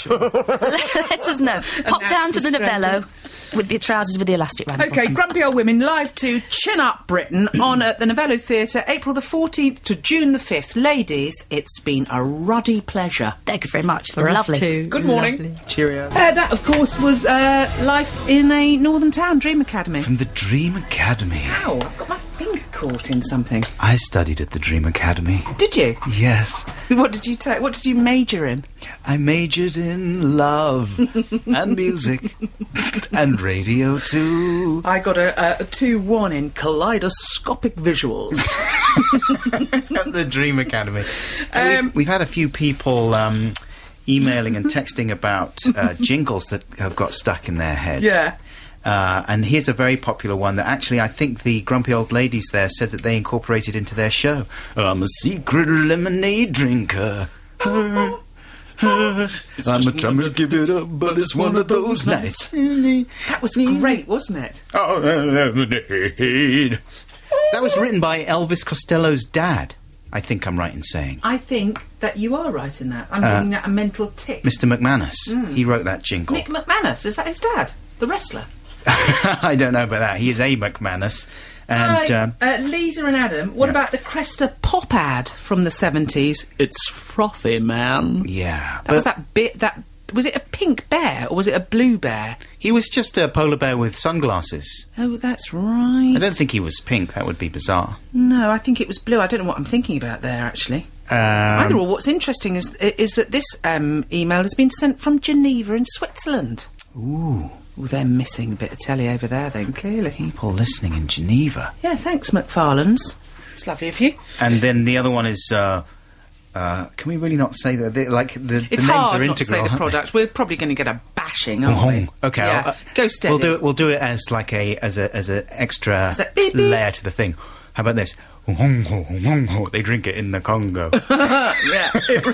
Let us know. Pop Announce down to the the stranger. Novello with your trousers with the elastic round the Okay, bottom. Grumpy Old Women live to Chin Up Britain on at the Novello Theatre, April the fourteenth to June the fifth. Ladies, it's been a ruddy pleasure. Thank you very much. It's been lovely. Good morning. Cheerio. Uh, that, of course, was uh, Life in a Northern Town, Dream Academy. From the Dream Academy. Ow, I've got my finger caught in something. I studied at the Dream Academy. Did you? Yes. What did you take? What did you major in? I majored in love and music and radio too. I got a, a, a two one in kaleidoscopic visuals. At the Dream Academy. Um, we've, we've had a few people um, emailing and texting about uh, jingles that have got stuck in their heads. Yeah. Uh, and here's a very popular one that actually I think the grumpy old ladies there said that they incorporated into their show. I'm a secret lemonade drinker. I'm a trying to give it up, but it's one of those nights. that was great, wasn't it? Oh, lemonade. That was written by Elvis Costello's dad. I think I'm right in saying. I think that you are right in that. I'm giving that a mental tick. Mister McManus. He wrote that jingle. Mick McManus, is that his dad? The wrestler? I don't know about that. He is a McManus. And Hi, um, uh, Lisa and Adam, what yeah. about the Cresta pop ad from the seventies? It's frothy, man. yeah. That was that bit, that... Was it a pink bear or was it a blue bear? He was just a polar bear with sunglasses. Oh, that's right. I don't think he was pink. That would be bizarre. No, I think it was blue. I don't know what I'm thinking about there, actually. Um, Either or, what's interesting is is that this um, email has been sent from Geneva in Switzerland. Ooh. Well, they're missing a bit of telly over there, then, clearly. People listening in Geneva. Yeah, thanks, McFarlane's. It's lovely of you. And then the other one is... Uh, uh, can we really not say that? They, like, the, the It's names hard are not to integral, say the aren't they? product. We're probably going to get a bashing, aren't we? Okay, Yeah. I'll, uh, Go steady. We'll do it. We'll do it as like a as a as a extra As a beep, beep. layer to the thing. How about this? They drink it in the Congo. Yeah.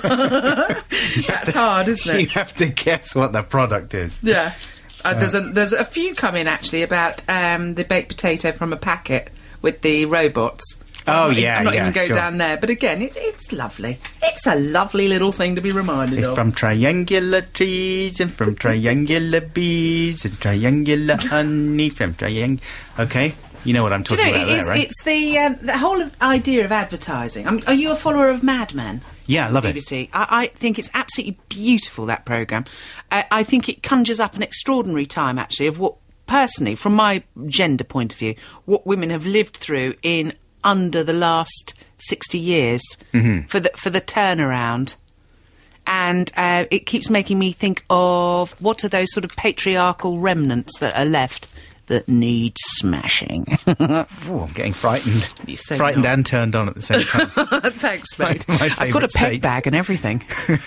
That's hard, isn't it? You have to guess what the product is. Yeah. Uh, there's a there's a few coming actually about um, the baked potato from a packet with the robots. Oh, I'm not, yeah, I'm not yeah, even go sure. down there, but again, it, it's lovely. It's a lovely little thing to be reminded It's of. from triangular trees and from triangular bees and triangular honey from triangular... Okay, you know what I'm Do talking you know, about it there, is, right? it's the um, the whole of idea of advertising. Um, are you a follower of Mad Men? Yeah, I love B it. B C. I, I think it's absolutely beautiful, that programme. I, I think it conjures up an extraordinary time, actually, of what, personally, from my gender point of view, what women have lived through in under the last sixty years Mm-hmm. for the for the turnaround. And uh, it keeps making me think of what are those sort of patriarchal remnants that are left that need smashing. Ooh, I'm getting frightened. You say Frightened not. and turned on at the same time. Thanks, My- mate. my I've got a favourite peg state. bag and everything.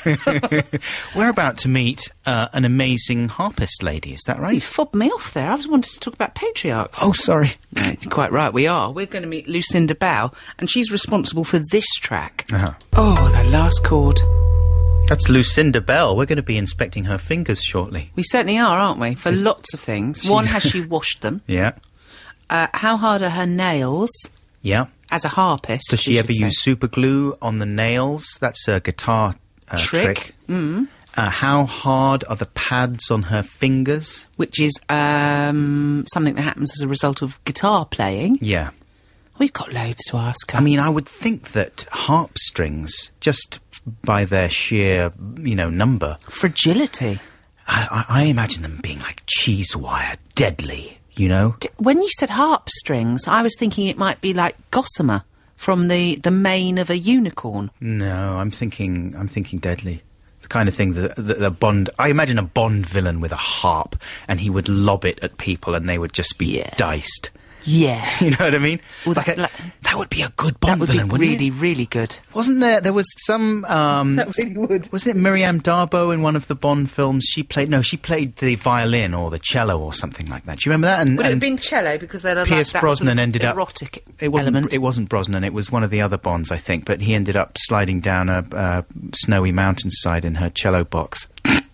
We're about to meet uh, an amazing harpist lady, is that You right? fobbed me off there. I was wanted to talk about patriarchs. Oh, sorry. No, you're quite right, we are. We're going to meet Lucinda Bell, and she's responsible for this track. Uh-huh. Oh, the last chord. That's Lucinda Bell. We're going to be inspecting her fingers shortly. We certainly are, aren't we? For lots of things. One, has she washed them? Yeah, Uh, how hard are her nails yeah. as a harpist? Does she we ever should say. use super glue on the nails? That's a guitar uh, Trick. trick. Mm. Uh, how hard are the pads on her fingers? Which is um, something that happens as a result of guitar playing. Yeah. We've got loads to ask her. I mean, I would think that harp strings, just by their sheer, you know, number, Fragility. I, I, I imagine them being like cheese wire, deadly, you know? D- when you said harp strings, I was thinking it might be like gossamer from the, the mane of a unicorn. No, I'm thinking, I'm thinking deadly. The kind of thing that the, the Bond... I imagine a Bond villain with a harp, and he would lob it at people, and they would just be Yeah. diced. Yeah. You know what I mean? Well, like that- a, like- that would be a good That Bond would villain, be wouldn't really, it? really good. Wasn't there? There was some. Um, That really would. Wasn't it Miriam Darbo in one of the Bond films? She played. No, she played the violin or the cello or something like that. Do you remember that? And, Would it have and been cello because they're like Pierce that Brosnan sort of ended up. erotic It wasn't. element. It wasn't Brosnan. It was one of the other Bonds, I think. But he ended up sliding down a, a snowy mountainside in her cello box.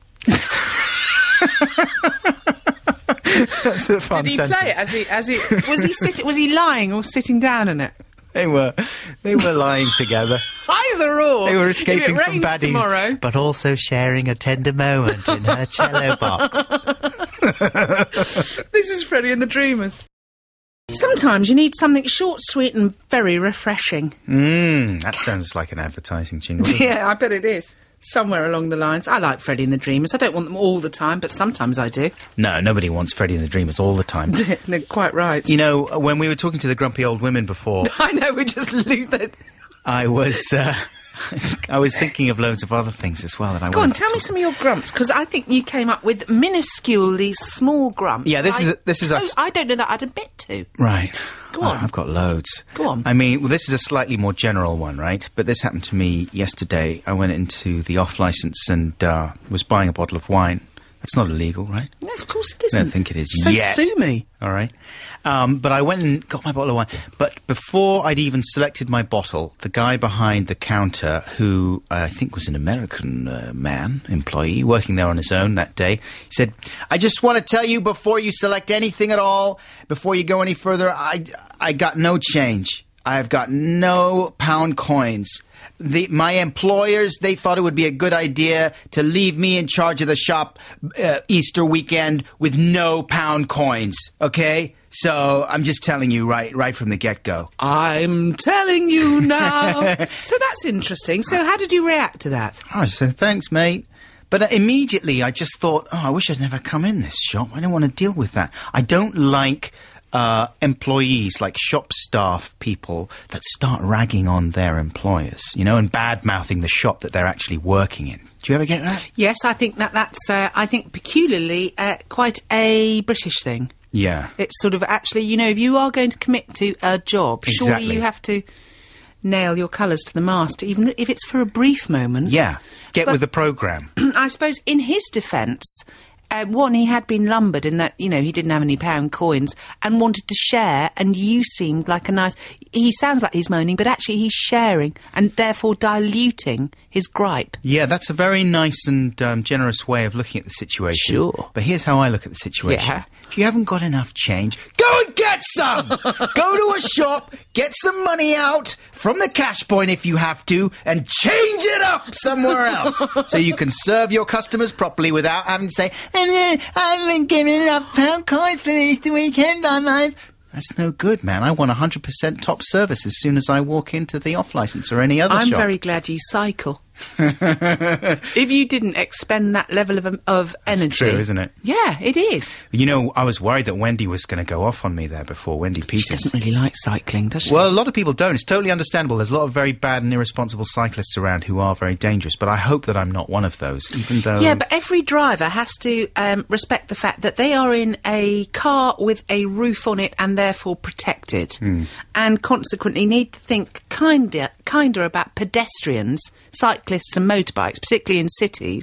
That's a fun Did he sentence. play it as he as he was he sit, was he lying or sitting down in it? They were. They were lying together. Either or. They were escaping if it from rains baddies, tomorrow. but also sharing a tender moment in her cello box. This is Freddie and the Dreamers. Sometimes you need something short, sweet, and very refreshing. Mmm, that sounds like an advertising jingle. doesn't it? Yeah, I bet it is. Somewhere along the lines. I like Freddie and the Dreamers. I don't want them all the time, but sometimes I do. No, nobody wants Freddie and the Dreamers all the time. They're quite right. You know, when we were talking to the grumpy old women before, I know, we just lose that. I was uh, I was thinking of loads of other things as well that I Go on, wanted to tell me talk- some of your grumps, because I think you came up with minusculely small grumps. Yeah, this I is a- this is a- don't- I don't know that I'd admit to. Right. Go Oh, on. I've got loads. Go on. I mean, well, this is a slightly more general one, right? But this happened to me yesterday. I went into the off license and uh, was buying a bottle of wine. That's not illegal, right? No, of course it I isn't. don't think it is So yet. sue me. All right. Um, but I went and got my bottle of wine. But before I'd even selected my bottle, the guy behind the counter, who uh, I think was an American uh, man, employee, working there on his own that day, said, I just want to tell you before you select anything at all, before you go any further, I, I got no change. I've got no pound coins. The, my employers, they thought it would be a good idea to leave me in charge of the shop uh, Easter weekend with no pound coins, okay? So I'm just telling you right right from the get-go. I'm telling you now. So that's interesting. So how did you react to that? I said, thanks, mate. But uh, immediately I just thought, oh, I wish I'd never come in this shop. I don't want to deal with that. I don't like uh, employees, like shop staff people, that start ragging on their employers, you know, and bad-mouthing the shop that they're actually working in. Do you ever get that? Yes, I think that that's, uh, I think, peculiarly uh, quite a British thing. Yeah. It's sort of actually, you know, if you are going to commit to a job, surely Exactly. you have to nail your colours to the mast, even if it's for a brief moment. Yeah. Get But- with the programme. I suppose in his defence, Uh, one, he had been lumbered in that, you know, he didn't have any pound coins and wanted to share, and you seemed like a nice... He sounds like he's moaning, but actually he's sharing and therefore diluting his gripe. Yeah, that's a very nice and um, generous way of looking at the situation. Sure. But here's how I look at the situation. Yeah. If you haven't got enough change, go and get some! Go to a shop, get some money out from the cash point if you have to, and change it up somewhere else so you can serve your customers properly without having to say, I haven't given enough pound coins for the Easter weekend, I might... That's no good, man. I want one hundred percent top service as soon as I walk into the off-licence or any other I'm shop. very glad you cycle. If you didn't expend that level of, um, of energy... It's true, isn't it? Yeah, it is. You know, I was worried that Wendy was going to go off on me there before, Wendy Peters. She doesn't really like cycling, does she? Well, a lot of people don't. It's totally understandable. There's a lot of very bad and irresponsible cyclists around who are very dangerous, but I hope that I'm not one of those, even though... Yeah, but every driver has to um, respect the fact that they are in a car with a roof on it and therefore protected, Hmm. and consequently need to think kinder, kinder about pedestrians, cyclists and motorbikes, particularly in cities.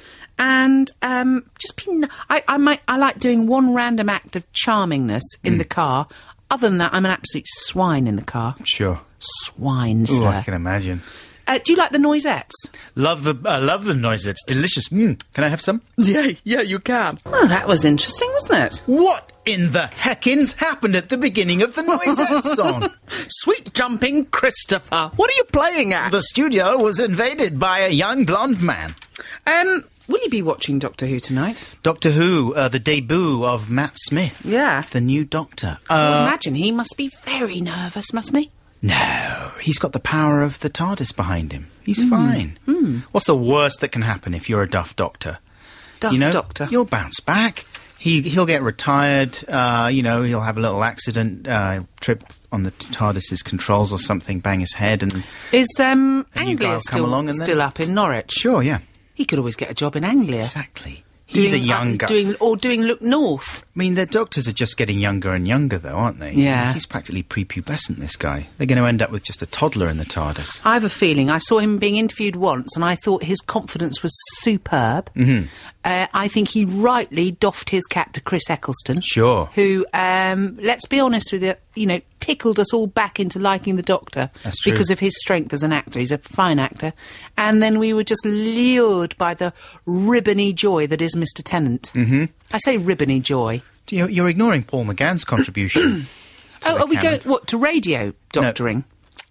And um, just be... N- I, I, might, I like doing one random act of charmingness in Hmm. the car. Other than that, I'm an absolute swine in the car. Sure. Swine, Ooh, sir. I can imagine. Uh, do you like the noisettes? Love the I love the noise. It's delicious. Mm. Can I have some? Yeah, yeah, you can. Well, that was interesting, wasn't it? What in the heckins happened at the beginning of the Noisette song? Sweet jumping Christopher. What are you playing at? The studio was invaded by a young blonde man. Um, will you be watching Doctor Who tonight? Doctor Who, uh, the debut of Matt Smith. Yeah. The new Doctor. I Uh, imagine he must be very nervous, mustn't he? no, he's got the power of the TARDIS behind him. He's Hmm. fine. What's the worst that can happen if you're a Duff Doctor? Duff you know, Doctor. You'll bounce back. He he'll get retired. Uh, you know, he'll have a little accident, uh, trip on the TARDIS's controls or something, bang his head, and Is um, A new guy Anglia will come still, along and then- still up in Norwich? sure, yeah, He could always get a job in Anglia. exactly. He's a Doing, young uh, guy. Doing, or doing Look North. I mean, their doctors are just getting younger and younger, though, aren't they? Yeah. He's practically prepubescent, this guy. They're going to end up with just a toddler in the TARDIS. I have a feeling. I saw him being interviewed once and I thought his confidence was superb. Mm-hmm. Uh, I think he rightly doffed his cap to Chris Eccleston. Sure. Who, um, let's be honest with you, you know, tickled us all back into liking the Doctor. That's true. Because of his strength as an actor. He's a fine actor. And then we were just lured by the ribbony joy that is Mister Tennant. Mm-hmm. I say ribbony joy. You're, you're ignoring Paul McGann's contribution. Oh, the are we canon. going, what, to radio doctoring?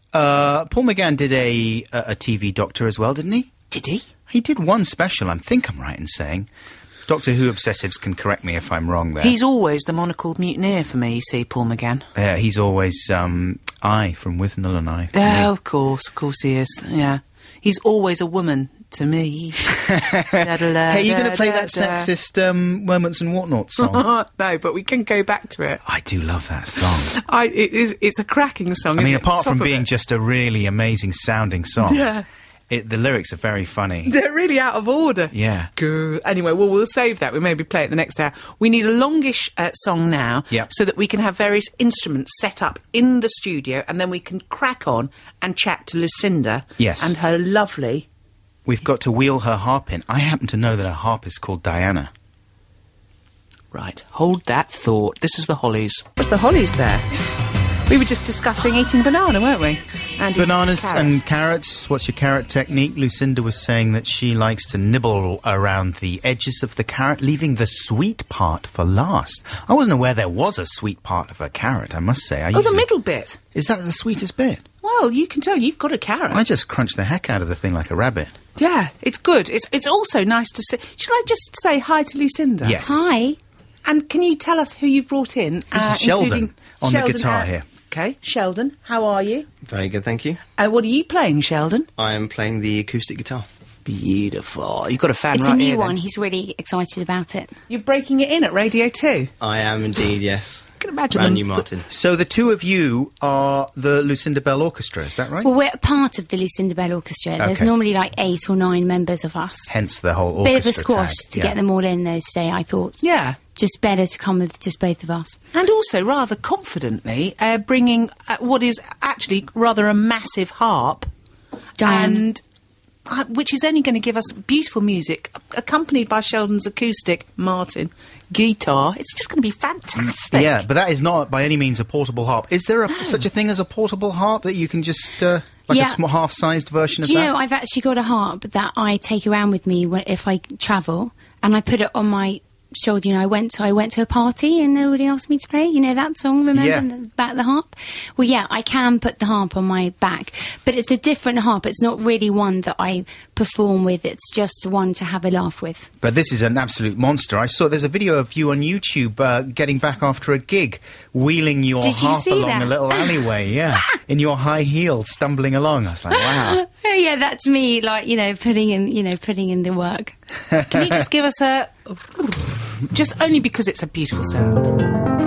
Uh, Paul McGann did a, a a T V Doctor as well, didn't he? Did he? He did one special, I think I'm right in saying. Doctor Who obsessives can correct me if I'm wrong there. He's always the monocled mutineer for me, you see, Paul McGann. Uh, he's always um, I from Withnell and I. for me. Oh, of course, of course he is. Yeah, he's always a woman to me. Hey, are you going to play that sexist um, Moments and Whatnot song? No, but we can go back to it. I do love that song. I, it is. It's a cracking song. I mean, isn't it? apart Top from of being it. just a really amazing sounding song, Yeah. it, the lyrics are very funny. They're really out of order. Yeah. Good. Anyway, well, we'll save that. We'll maybe play it the next hour. We need a longish uh, song now, Yep. so that we can have various instruments set up in the studio, and then we can crack on and chat to Lucinda. Yes. And her lovely. We've got to wheel her harp in. I happen to know that her harp is called Diana. Right, hold that thought. This is the Hollies. What's the Hollies there? We were just discussing eating banana, weren't we? And eating Bananas carrot. and carrots. What's your carrot technique? Lucinda was saying that she likes to nibble around the edges of the carrot, leaving the sweet part for last. I wasn't aware there was a sweet part of a carrot, I must say. I Oh, the usually- middle bit. Is that the sweetest bit? Well, you can tell you've got a carrot. I just crunch the heck out of the thing like a rabbit. Yeah, it's good. It's it's also nice to see. Shall I just say hi to Lucinda? Yes. Hi. And can you tell us who you've brought in? This is Sheldon on the guitar here. Okay, Sheldon, how are you? Very good, thank you. Uh, what are you playing, Sheldon? I am playing the acoustic guitar. Beautiful. You've got a fan It's right a new here, then. one. He's really excited about it. You're breaking it in at Radio two. I am indeed, yes. I can imagine Brand them- new Martin. So the two of you are the Lucinda Bell Orchestra, is that right? Well, we're part of the Lucinda Bell Orchestra. There's Okay. normally like eight or nine members of us. Hence the whole orchestra Bit of a squash tag. to Yeah. get them all in those day, I thought. Yeah. Just better to come with just both of us. And also, rather confidently, uh, bringing uh, what is actually rather a massive harp. Diane. And uh, which is only going to give us beautiful music, accompanied by Sheldon's acoustic, Martin, guitar. It's just going to be fantastic. Yeah, but that is not by any means a portable harp. Is there a, such a thing as a portable harp that you can just, uh, like Yeah. a small half-sized version Do of you that? know, I've actually got a harp that I take around with me when, if I travel, and I put it on my shoulder. You know, I went to I went to a party and nobody asked me to play. You know that song, remember, Yeah. the, about the harp? Well, yeah, I can put the harp on my back, but it's a different harp. It's not really one that I perform with. It's just one to have a laugh with. But this is an absolute monster. I saw there's a video of you on YouTube uh, getting back after a gig, wheeling your Did you harp see along that? a little alleyway, yeah, in your high heels, stumbling along. I was like, wow. Oh, yeah, that's me. Like, you know, putting in, you know, putting in the work. Can you just give us a... Just only because it's a beautiful sound.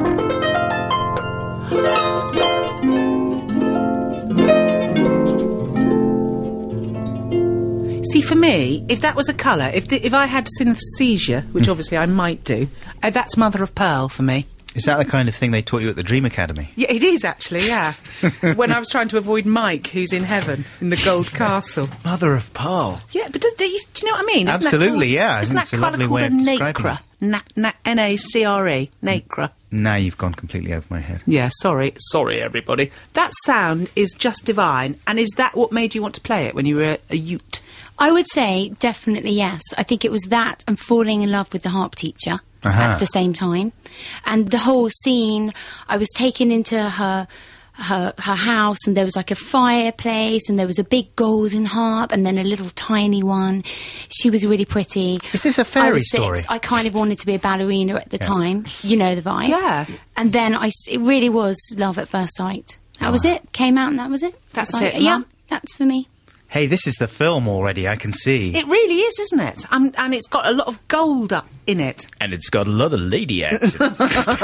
See, for me, if that was a colour, if the, if I had synesthesia, which obviously I might do, uh, that's mother of pearl for me. Is that the kind of thing they taught you at the Dream Academy? Yeah, it is actually, yeah. When I was trying to avoid Mike, who's in heaven, in the Gold Castle. Mother of pearl. Yeah, but do, do, you, do you know what I mean? Isn't that Absolutely, called- yeah. I Isn't think that it's a colour lovely called way a of describing nacre? Na- na- N A C R E, nacre. Now you've gone completely over my head. Yeah, sorry. Sorry, everybody. That sound is just divine. And is that what made you want to play it when you were a, a ute? I would say definitely yes. I think it was that and falling in love with the harp teacher Uh-huh. at the same time. And the whole scene, I was taken into her her her house and there was like a fireplace and there was a big golden harp and then a little tiny one. She was really pretty. Is this a fairy I was six. story? I kind of wanted to be a ballerina at the Yeah. time. You know the vibe. Yeah. And then I s- it really was love at first sight. That was Wow. it. Came out and that was it. That's was like, it, Yeah, Mum. that's for me. Hey, this is the film already, I can see. It really is, isn't it? Um, and it's got a lot of gold up in it. And it's got a lot of lady action.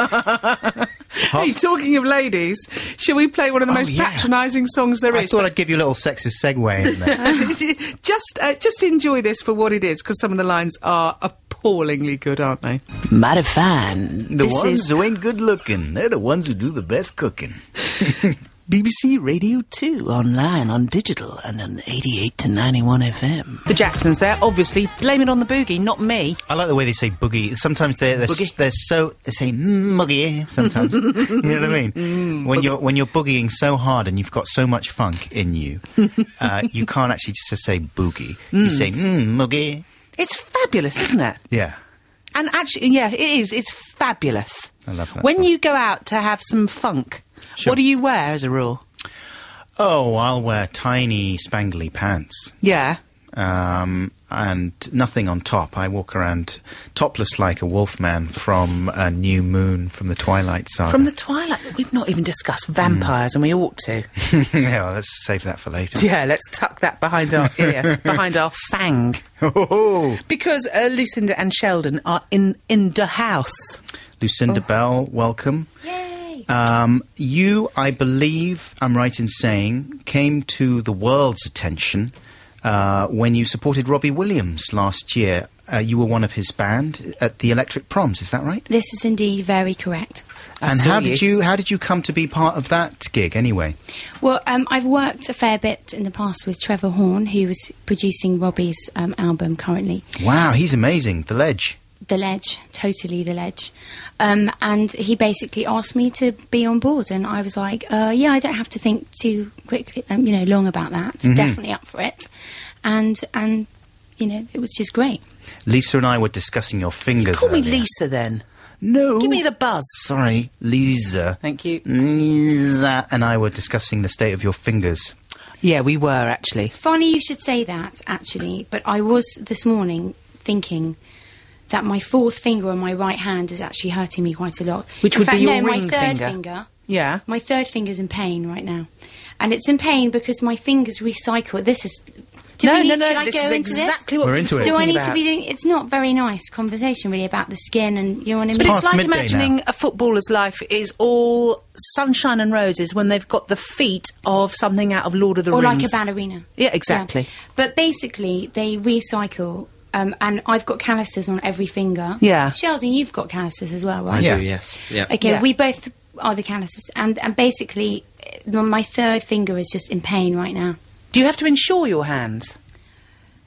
Hey, talking of ladies, shall we play one of the Oh, most yeah. patronising songs there I is? thought I'd give you a little sexist segue in there. just, uh, just enjoy this for what it is, because some of the lines are appallingly good, aren't they? Mighty fine. The This ones is who ain't good looking, they're the ones who do the best cooking. B B C Radio two, online, on digital, and on eighty-eight to ninety-one F M. The Jacksons there, obviously. Blame it on the boogie, not me. I like the way they say boogie. Sometimes they're they're, Boogie. they're so they say mm, boogie. Sometimes you know what I mean. when you're when you're boogieing so hard and you've got so much funk in you, uh, you can't actually just say boogie. You say mm, boogie. It's fabulous, isn't it? Yeah. And actually, yeah, it is. It's fabulous. I love that When song. you go out to have some funk, Sure. what do you wear as a rule? Oh, I'll wear tiny spangly pants. Yeah. Um, and nothing on top. I walk around topless like a wolfman from a New Moon from the Twilight Saga. From the Twilight, we've not even discussed vampires, and we ought to. Yeah, well, let's save that for later. Yeah, let's tuck that behind our ear, behind our fang. Oh, Because uh, Lucinda and Sheldon are in, in the house. Lucinda Bell, welcome. Yay! Um, you, I believe, I'm right in saying, came to the world's attention uh, when you supported Robbie Williams last year. Uh, you were one of his band at the Electric Proms, is that right? This is indeed very correct. I and saw how you. did you how did you come to be part of that gig anyway? Well, um, I've worked a fair bit in the past with Trevor Horn, who was producing Robbie's um, album currently. Wow, he's amazing. The Ledge. The Ledge, totally The Ledge. Um, and he basically asked me to be on board, and I was like, uh, yeah, I don't have to think too quickly, um, you know, long about that. Definitely up for it. And, and, you know, it was just great. Lisa and I were discussing your fingers. Call me earlier. Lisa, then. No. Give me the buzz. Sorry, Lisa. Thank you. Lisa and I were discussing the state of your fingers. Yeah, we were, actually. Funny you should say that, actually, but I was this morning thinking that my fourth finger on my right hand is actually hurting me quite a lot. Which In would be fact, your no, ring my third finger. finger. Yeah. My third finger's in pain right now. And it's in pain because my fingers recycle. This is... Do no, we need, no, no, should I this go is into exactly this? what We're we into were it. Do I talking need about. to be doing... It's not very nice conversation, really, about the skin and, you know what I But mean? it's Past like midday imagining now. a footballer's life is all sunshine and roses when they've got the feet of something out of Lord of the Or Rings. like a ballerina. Yeah, exactly. Yeah. But basically, they recycle... Um, and I've got calluses on every finger. Yeah. Sheldon, you've got calluses as well, I right? Yeah. do, yes. Yeah. Okay, Yeah. we both are the calluses. And, and basically, uh, my third finger is just in pain right now. Do you have to insure your hands?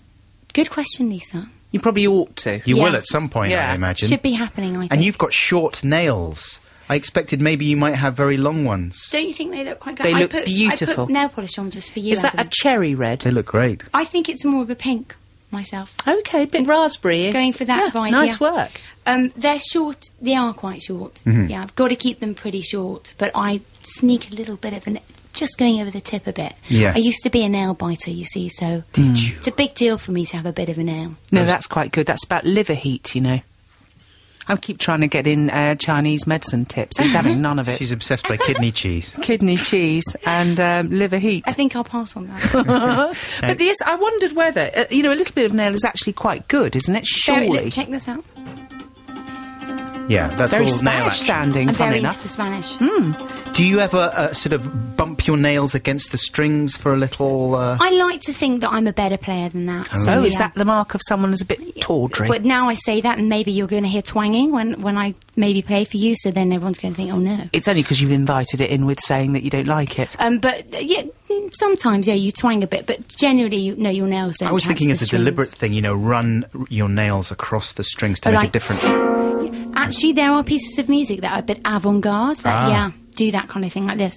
Good question, Lisa. You probably ought to. You Yeah. will at some point, Yeah. I imagine. Should be happening, I think. And you've got short nails. I expected maybe you might have very long ones. Don't you think they look quite good? They I look put, beautiful. I put nail polish on just for you, Is that a Adam. cherry red? They look great. I think it's more of a pink, myself. Okay, bit raspberry. Going for that Yeah, vibe, Nice yeah. work. Um, they're short. They are quite short. Mm-hmm. Yeah, I've got to keep them pretty short. But I sneak a little bit of an, just going over the tip a bit. Yeah. I used to be a nail biter, you see, so Did you? it's a big deal for me to have a bit of a nail. No, that's quite good. That's about liver heat, you know. I keep trying to get in uh, Chinese medicine tips. He's having none of it. She's obsessed by kidney cheese. Kidney cheese and um, liver heat. I think I'll pass on that. But yes, I wondered whether, uh, you know, a little bit of nail is actually quite good, isn't it? Very- Surely. look, check this out. Yeah, that's Very all nail Spanish action. sounding, I'm funny very enough. into the Spanish. Do you ever uh, sort of bump your nails against the strings for a little... Uh... I like to think that I'm a better player than that. So is yeah. that the mark of someone who's a bit tawdry? But now I say that, and maybe you're going to hear twanging when, when I maybe play for you, so then everyone's going to think, oh no. It's only because you've invited it in with saying that you don't like it. Um, but uh, yeah, mm, sometimes yeah, you twang a bit, but generally, you know, your nails don't. I was touch thinking the as a strings. deliberate thing, you know, run r- your nails across the strings to Oh, make like- a different... Actually, there are pieces of music that are a bit avant-garde. That Ah. yeah, do that kind of thing like this.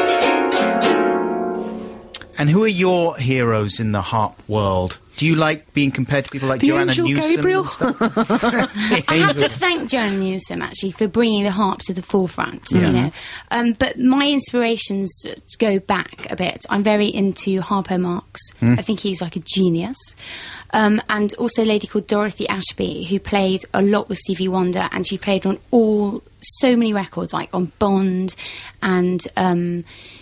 And who are your heroes in the harp world? Do you like being compared to people like The Joanna Angel Newsom Gabriel? and stuff? The I have to Angel. thank Joanna Newsom actually for bringing the harp to the forefront. You know, um, but my inspirations go back a bit. I'm very into Harpo Marx. Hmm. I think he's like a genius, um, and also a lady called Dorothy Ashby who played a lot with Stevie Wonder, and she played on all so many records, like on Bond and. Um,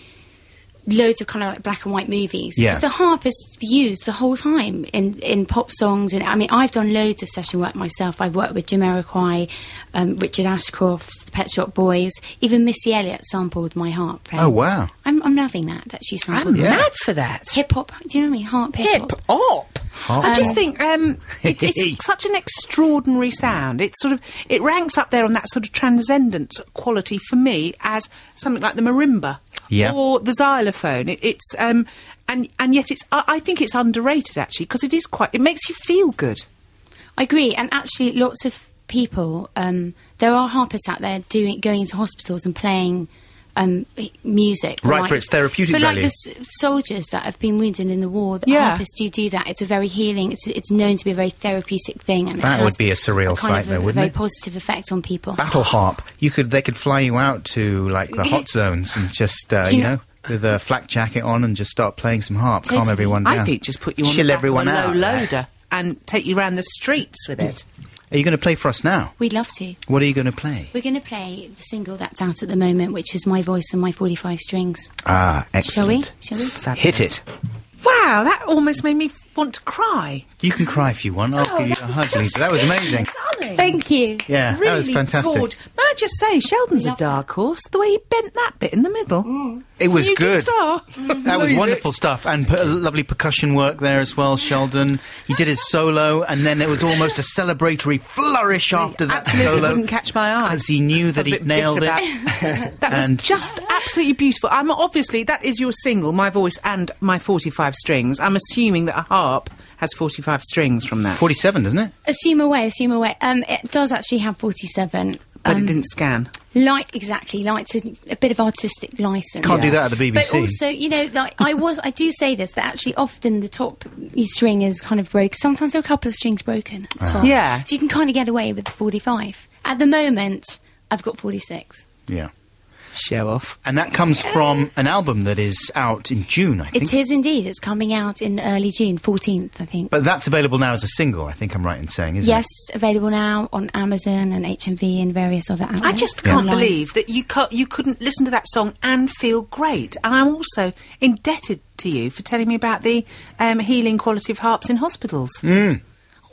loads of kind of like black and white movies. Yeah. Because the harp is used the whole time in, in pop songs. And I mean, I've done loads of session work myself. I've worked with Jamiroquai, um, Richard Ashcroft, the Pet Shop Boys. Even Missy Elliott sampled my harp playing. Oh, wow. I'm, I'm loving that, that she sampled I'm that. mad for that. Hip hop, do you know what I mean? Harp, hip hop. Hip hop. Harp. I just think um, it, it's such an extraordinary sound. It's sort of it ranks up there on that sort of transcendent quality for me as something like the marimba Yeah. or the xylophone. It, it's um, and and yet it's I, I think it's underrated actually because it is quite. It makes you feel good. I agree, and actually, lots of people. Um, there are harpists out there doing going into hospitals and playing um, h- music, Right, for its therapeutic for like value. the s- soldiers that have been wounded in the war. The Yeah. harpists do do that. It's a very healing. It's it's known to be a very therapeutic thing, and it That has would be a surreal kind sight of a, though, a wouldn't very it? positive effect on people. Battle harp. You could, they could fly you out to like the hot zones and just, uh, Do you you know- know, with a flak jacket on and just start playing some harp, calm Totally. everyone down. I think just put you on Chill the back everyone of a out. low loader and take you around the streets with it. Are you going to play for us now? We'd love to. What are you going to play? We're going to play the single that's out at the moment, which is My Voice and My forty-five Strings. Ah, Shall we? excellent. Shall we? Fabulous. Hit it. Wow, that almost made me f- want to cry. You can cry if you want. I'll Oh, give you that a was hug, just Lisa. That was amazing. stunning. Thank you. Yeah, Really that was fantastic. good. May I just say, Sheldon's a Love dark horse. The way he bent that bit in the middle. It was You good. guitar. That was Leave wonderful it. stuff, and put a lovely percussion work there as well, Sheldon. He did his solo, and then there was almost a celebratory flourish after that Absolutely solo. wouldn't catch my eye. Because he knew that I'm a he'd bit nailed bitter it. about- that was And- just absolutely beautiful. I'm obviously that is your single, My Voice and My forty-five Strings. I'm assuming that a harp has forty-five strings from that, forty-seven, doesn't it? Assume away, assume away. Um, it does actually have forty-seven. but um, it didn't scan. Like exactly, like to a bit of artistic license. Can't do that at the B B C. But also, you know, like I was, I do say this that actually often the top string is kind of broken. Sometimes there are a couple of strings broken. At the top. Yeah. So you can kind of get away with the forty-five. At the moment, I've got forty-six. Yeah. Show off. And that comes from an album that is out in June, I think. It is indeed. It's coming out in early June, fourteenth, I think. But that's available now as a single, I think I'm right in saying, isn't Yes, it? available now on Amazon and H M V and various other outlets. I just can't online. believe that you ca- you couldn't listen to that song and feel great. And I'm also indebted to you for telling me about the um, healing quality of harps in hospitals. Mm.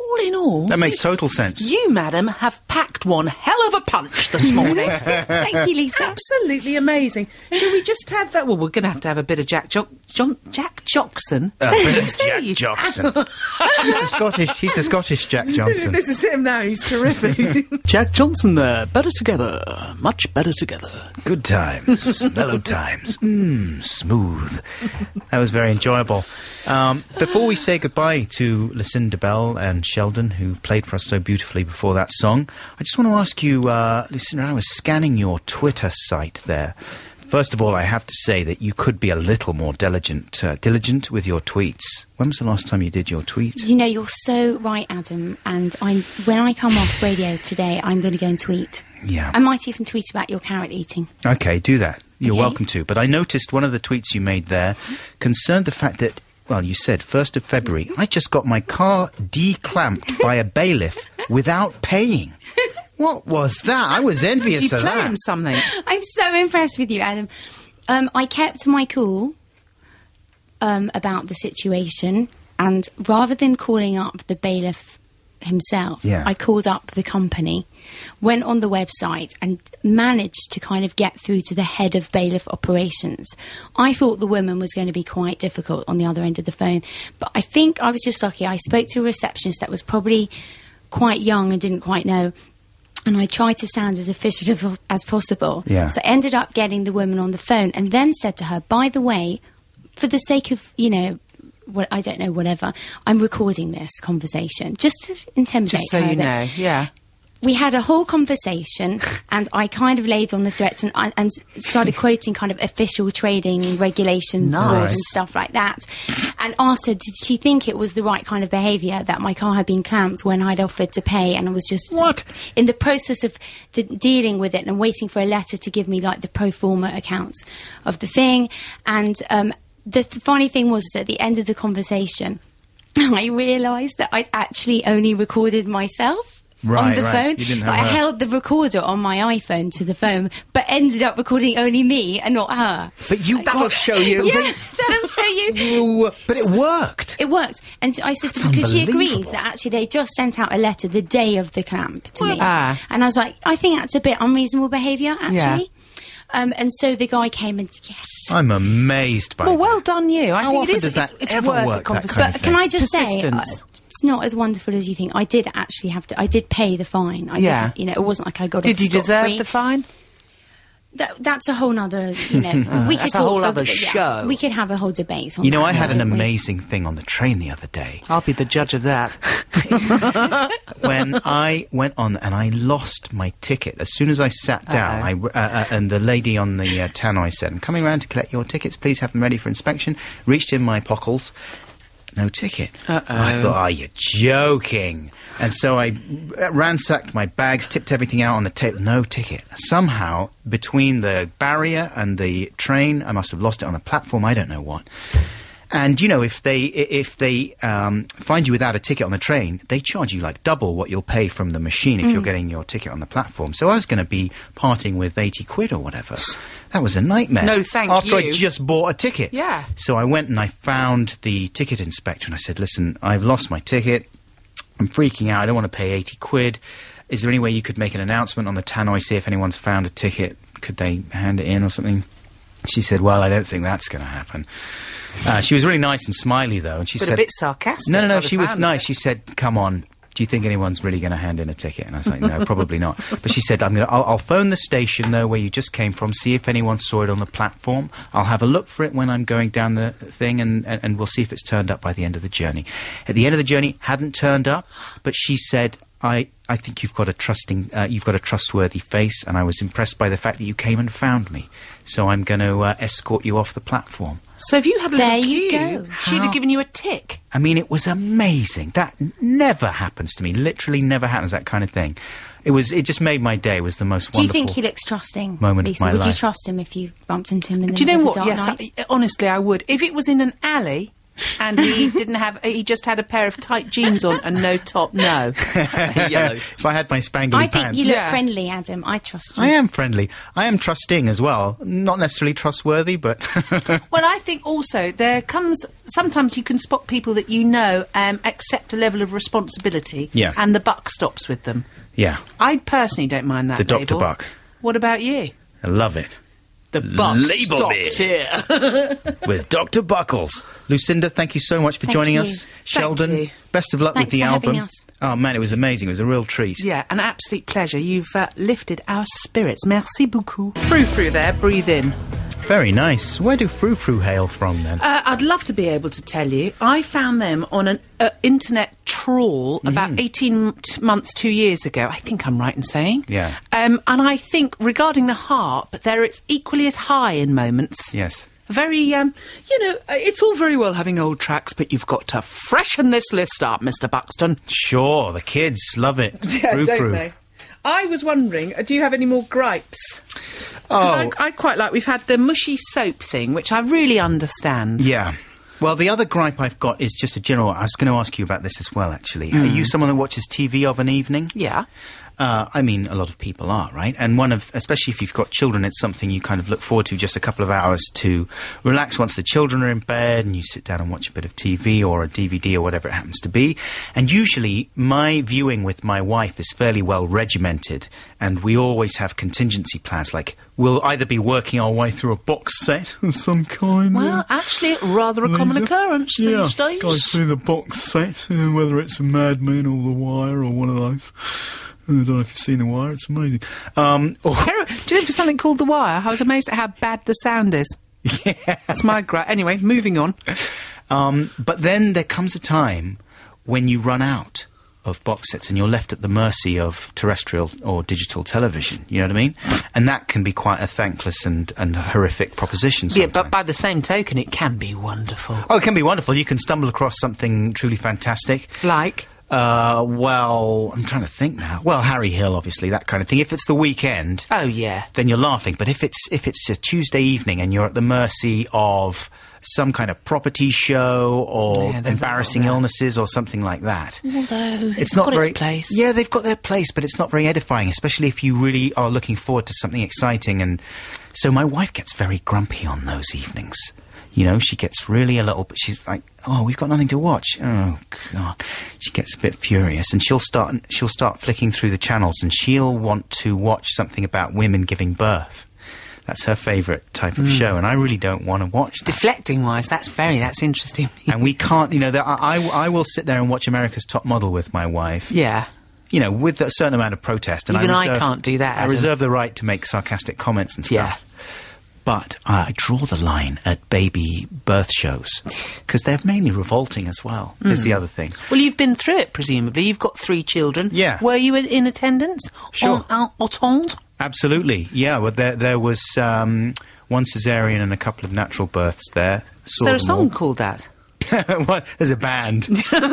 all in all... That makes total sense. You, madam, have packed one hell of a punch this morning. Thank you, Lisa. Absolutely amazing. Shall we just have... Uh, well, we're going to have to have a bit of Jack jo- John, Jack Jockson. A bit of There Jack you- Johnson. he's the Scottish. He's the Scottish Jack Johnson. This is him now. He's terrific. Jack Johnson there. Better together. Much better together. Good times, mellow times. Mmm, smooth. That was very enjoyable. Um, before we say goodbye to Lucinda Bell and Sheldon, who played for us so beautifully before that song, I just want to ask you, uh, Lucinda, I was scanning your Twitter site there. First of all, I have to say that you could be a little more diligent, uh, diligent with your tweets. When was the last time you did your tweet? You know, you're so right, Adam. And I'm when I come off radio today, I'm going to go and tweet. Yeah. I might even tweet about your carrot eating. Okay, do that. You're Okay. welcome to. But I noticed one of the tweets you made there concerned the fact that, well, you said first of February, I just got my car declamped by a bailiff without paying. What was that? I was envious Did you of play that. him something? I'm so impressed with you, Adam. Um, I kept my cool um, about the situation, and rather than calling up the bailiff himself, Yeah. I called up the company, went on the website, and managed to kind of get through to the head of bailiff operations. I thought the woman was going to be quite difficult on the other end of the phone, but I think I was just lucky. I spoke to a receptionist that was probably quite young and didn't quite know. And I tried to sound as efficient as possible. Yeah. So I ended up getting the woman on the phone and then said to her, by the way, for the sake of, you know, what I don't know, whatever, I'm recording this conversation. Just to intimidate Just so her a you bit. know, yeah. We had a whole conversation and I kind of laid on the threats and, and started quoting kind of official trading regulation Nice. boards and stuff like that, and asked her, did she think it was the right kind of behaviour that my car had been clamped when I'd offered to pay, and I was just What? in the process of the, dealing with it and waiting for a letter to give me like the pro forma accounts of the thing. And um, the th- funny thing was, at the end of the conversation, I realised that I'd actually only recorded myself. On Right, the right. phone, You didn't but have I her. held the recorder on my iPhone to the phone, but ended up recording only me and not her. But you That'll show you. Yeah, that'll show you. But it worked. It worked, and I said to That's her, because she agrees unbelievable. that actually they just sent out a letter the day of the clamp to me, Ah. and I was like, I think that's a bit unreasonable behaviour, actually. Yeah. Um, and so the guy came and yes. I'm amazed by Well, that. well done you. I How think often it is. does that it's, it's ever worth work, a that conversation. kind But of can thing. I just say, uh, Persistence. it's not as wonderful as you think. I did actually have to. I did pay the fine. I Yeah. did. You know, it wasn't like I got. Did off you deserve scot-free. the fine? That, that's a whole nother, you know, we could That's a talk whole for- other yeah, show. We could have a whole debate on You know, that, I had an couldn't we? amazing thing on the train the other day. I'll be the judge of that. When I went on and I lost my ticket. As soon as I sat down, I, uh, uh, and the lady on the uh, tannoy said, I'm coming round to collect your tickets, please have them ready for inspection. Reached in my pockles, no ticket. Uh-oh. I thought, are you joking? And so I ransacked my bags, tipped everything out on the table, no ticket. Somehow, between the barrier and the train, I must have lost it on the platform, I don't know what. And, you know, if they if they um, find you without a ticket on the train, they charge you like double what you'll pay from the machine if you're getting your ticket on the platform. So I was going to be parting with eighty quid or whatever. That was a nightmare. No, thank After I you. just bought a ticket. Yeah. So I went and I found the ticket inspector and I said, listen, I've lost my ticket. I'm freaking out. I don't want to pay eighty quid. Is there any way you could make an announcement on the tannoy, see if anyone's found a ticket? Could they hand it in or something? She said, well, I don't think that's going to happen. Uh, she was really nice and smiley, though, and she But said... a bit sarcastic. No, no, by no, the she was sound of nice. it. She said, come on, do you think anyone's really going to hand in a ticket? And I was like, no, probably not. But she said, I'm gonna, I'll, I'll phone the station, though, where you just came from, see if anyone saw it on the platform. I'll have a look for it when I'm going down the thing, and, and, and we'll see if it's turned up by the end of the journey. At the end of the journey, hadn't turned up, but she said... I, I think you've got a trusting, uh, you've got a trustworthy face, and I was impressed by the fact that you came and found me. So I'm going to uh, escort you off the platform. So if you had a There little you queue, go. she'd How- have given you a tick. I mean, it was amazing. That never happens to me. Literally never happens, that kind of thing. It was. It just made my day. It was the most Do you wonderful... think he looks trusting, moment of Lisa? my Would you life. trust him if you bumped into him in the Do you know middle what? of the dark Yes, night? I, honestly, I would. If it was in an alley, and he didn't have, he just had a pair of tight jeans on and no top, no. Yellow. If I had my spangly I think pants. you look Yeah. friendly, Adam. I trust you. I am friendly. I am trusting as well. Not necessarily trustworthy, but Well, I think also there comes, sometimes you can spot people that you know um, accept a level of responsibility, Yeah. and the buck stops with them. yeah, I personally don't mind that The Doctor label. Buck. What about you? I love it. The buck Label stops me. here. With Doctor Buckles. Lucinda, thank you so much for Thank joining you. us. Sheldon, you. best of luck Thanks with the for album. having us. Oh man, it was amazing. It was a real treat. Yeah, an absolute pleasure. You've uh, lifted our spirits. Merci beaucoup. Frou frou there, breathe in. Very nice. Where do Frou Frou hail from then? Uh, I'd love to be able to tell you. I found them on an uh, internet trawl about eighteen t- months, two years ago. I think I'm right in saying. Yeah. Um, and I think regarding the harp, they're it's equally as high in moments. Yes. Very, um, you know, uh, it's all very well having old tracks, but you've got to freshen this list up, Mister Buxton. Sure, the kids love it. Frou Frou. I was wondering, uh, do you have any more gripes? 'Cause Oh, I, I quite like, we've had the mushy soap thing, which I really understand. yeah. Well, the other gripe I've got is just a general. I was going to ask you about this as well, actually. Are you someone that watches T V of an evening? Yeah. Uh, I mean, a lot of people are, right? And one of, especially if you've got children, it's something you kind of look forward to just a couple of hours to relax once the children are in bed and you sit down and watch a bit of T V or a D V D or whatever it happens to be. And usually my viewing with my wife is fairly well regimented and we always have contingency plans, like we'll either be working our way through a box set of some kind. Well, actually, rather a common Lisa? occurrence yeah, these days. go through the box set, uh, whether it's a Mad Men or The Wire or one of those. I don't know if you've seen The Wire, it's amazing. Um, or Terror- Do you know for something called The Wire? I was amazed at how bad the sound is. Yeah. That's my gripe. Anyway, moving on. Um, but then there comes a time when you run out of box sets and you're left at the mercy of terrestrial or digital television. You know what I mean? And that can be quite a thankless and, and horrific proposition Yeah, sometimes. but by the same token, it can be wonderful. Oh, it can be wonderful. You can stumble across something truly fantastic. Like? Uh, well, I'm trying to think now. Well, Harry Hill, obviously, that kind of thing. If it's the weekend, Oh, yeah. then you're laughing. But if it's if it's a Tuesday evening and you're at the mercy of some kind of property show or Yeah, there's a embarrassing lot of that. illnesses or something like that, Although, it's, it's not got very its place. Yeah, they've got their place, but it's not very edifying, especially if you really are looking forward to something exciting. And so my wife gets very grumpy on those evenings. You know, she gets really a little bit, she's like, oh, we've got nothing to watch. Oh, God. She gets a bit furious and she'll start, she'll start flicking through the channels and she'll want to watch something about women giving birth. That's her favourite type of show, and I really don't want to watch that. Deflecting wise, that's very, that's interesting. And we can't, you know, there, I, I, I will sit there and watch America's Top Model with my wife. Yeah. You know, with a certain amount of protest. And Even I reserve, can't do that, I Adam. reserve the right to make sarcastic comments and Yeah. stuff. But uh, I draw the line at baby birth shows because they're mainly revolting as well. Is Mm. the other thing. Well, you've been through it, presumably. You've got three children. Yeah. Were you in, in attendance? Sure. En, en, entente? Absolutely, yeah. Well, there there was um, one cesarean and a couple of natural births there. Is Saw there a them song all. called that? Well, there's a band.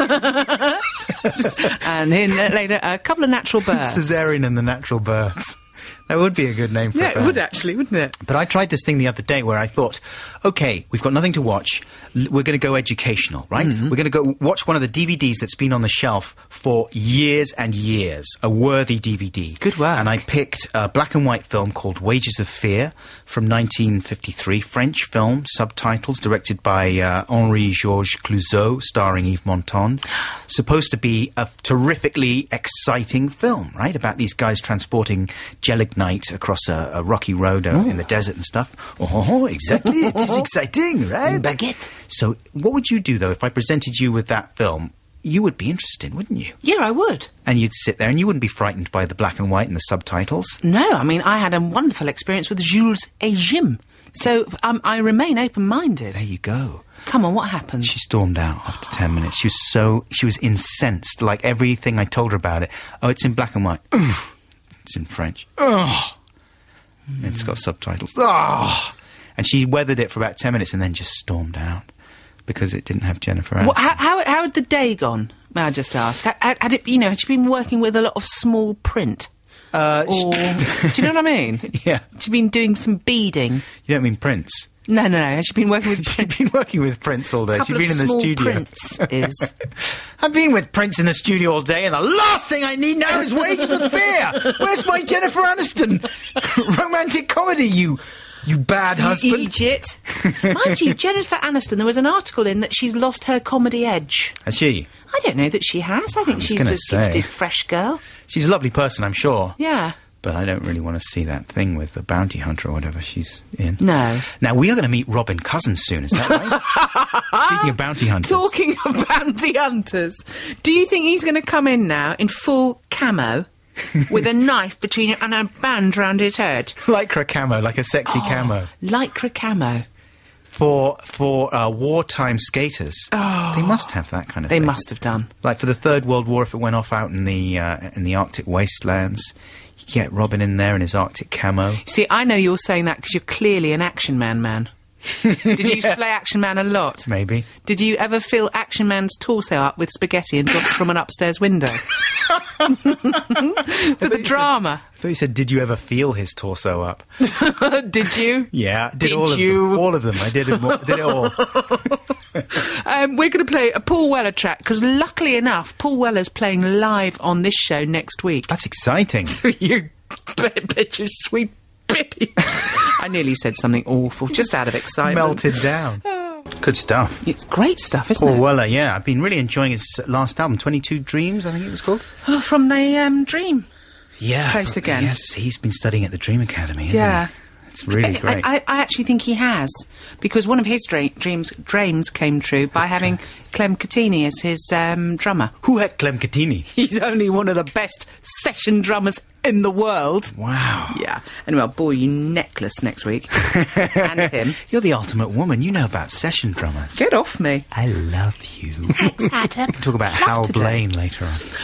And in uh, later, a couple of natural births. Cesarean and the natural births. That would be a good name for Yeah, a it band. would actually, wouldn't it? But I tried this thing the other day where I thought, okay, we've got nothing to watch. L- we're going to go educational, right? Mm-hmm. We're going to go watch one of the D V Ds that's been on the shelf for years and years. A worthy D V D. Good work. And I picked a black and white film called Wages of Fear from nineteen fifty-three. French film, subtitles, directed by uh, Henri-Georges Clouzot, starring Yves Montand. Supposed to be a terrifically exciting film, right? About these guys transporting gelignite across a, a rocky road uh, in the desert and stuff. Oh, exactly. It is exciting, right? Baguette. So what would you do, though, if I presented you with that film? You would be interested, wouldn't you? Yeah, I would. And you'd sit there and you wouldn't be frightened by the black and white and the subtitles. No, I mean, I had a wonderful experience with Jules et Jim. So um, I remain open-minded. There you go. Come on, what happened? She stormed out after ten minutes. She was so... She was incensed. Like, everything I told her about it. Oh, it's in black and white. It's in French. Oh. It's got subtitles. Oh. And she weathered it for about ten minutes and then just stormed out. Because it didn't have Jennifer Aniston. What, how, how, how had the day gone, may I just ask? Had, had had it, you know, had you been working with a lot of small print? Uh, Or, do you know what I mean? Yeah. Had you been doing some beading? You don't mean Prince? No, no, no. Has she been working with She'd been working with Prince all day. Couple She'd been of in the small studio. prints is. I've been with Prince in the studio all day, and the last thing I need now is Wages of Fear. Where's my Jennifer Aniston romantic comedy? You, you bad husband. Egypt. Mind you, Jennifer Aniston, there was an article in that she's lost her comedy edge. Has she? I don't know that she has. I think was she's gonna a say. gifted, fresh girl. She's a lovely person, I'm sure. Yeah. But I don't really want to see that thing with the bounty hunter or whatever she's in. No. Now, we are going to meet Robin Cousins soon, is that right? Speaking of bounty hunters. Talking of bounty hunters, do you think he's going to come in now in full camo with a knife between and a band round his head? Lycra camo, like a sexy camo. Lycra camo. For for uh, wartime skaters. Oh. They must have that kind of They thing. must have done. Like for the Third World War, if it went off out in the uh, in the Arctic wastelands, you get Robin in there in his Arctic camo. See, I know you're saying that because you're clearly an Action Man man. Did you used to play Action Man a lot? Maybe. Did you ever fill Action Man's torso up with spaghetti and drop it from an upstairs window? For the drama. I thought you said, did you ever feel his torso up? Did you? Yeah, I did, Did all of you? them. All of them. I did it, mo- did it all. Um, we're going to play a Paul Weller track because, luckily enough, Paul Weller's playing live on this show next week. That's exciting. You bitches, sweet baby. I nearly said something awful just out of excitement. Melted down. Good stuff. It's great stuff, isn't Paul it? Weller, yeah. I've been really enjoying his last album, twenty-two Dreams, I think it was called. Oh, from the um, Dream. Yeah. Place again. Yes, he's been studying at the Dream Academy, isn't Yeah. he? It's really I, great. I, I actually think he has, because one of his dra- dreams dreams came true by having Clem Catini as his um, drummer. Who had Clem Catini? He's only one of the best session drummers in the world. Wow. Yeah. Anyway, I'll bore you necklace next week. And him. You're the ultimate woman. You know about session drummers. Get off me. I love you. Thanks, Adam. Talk about Love Hal today. Blaine later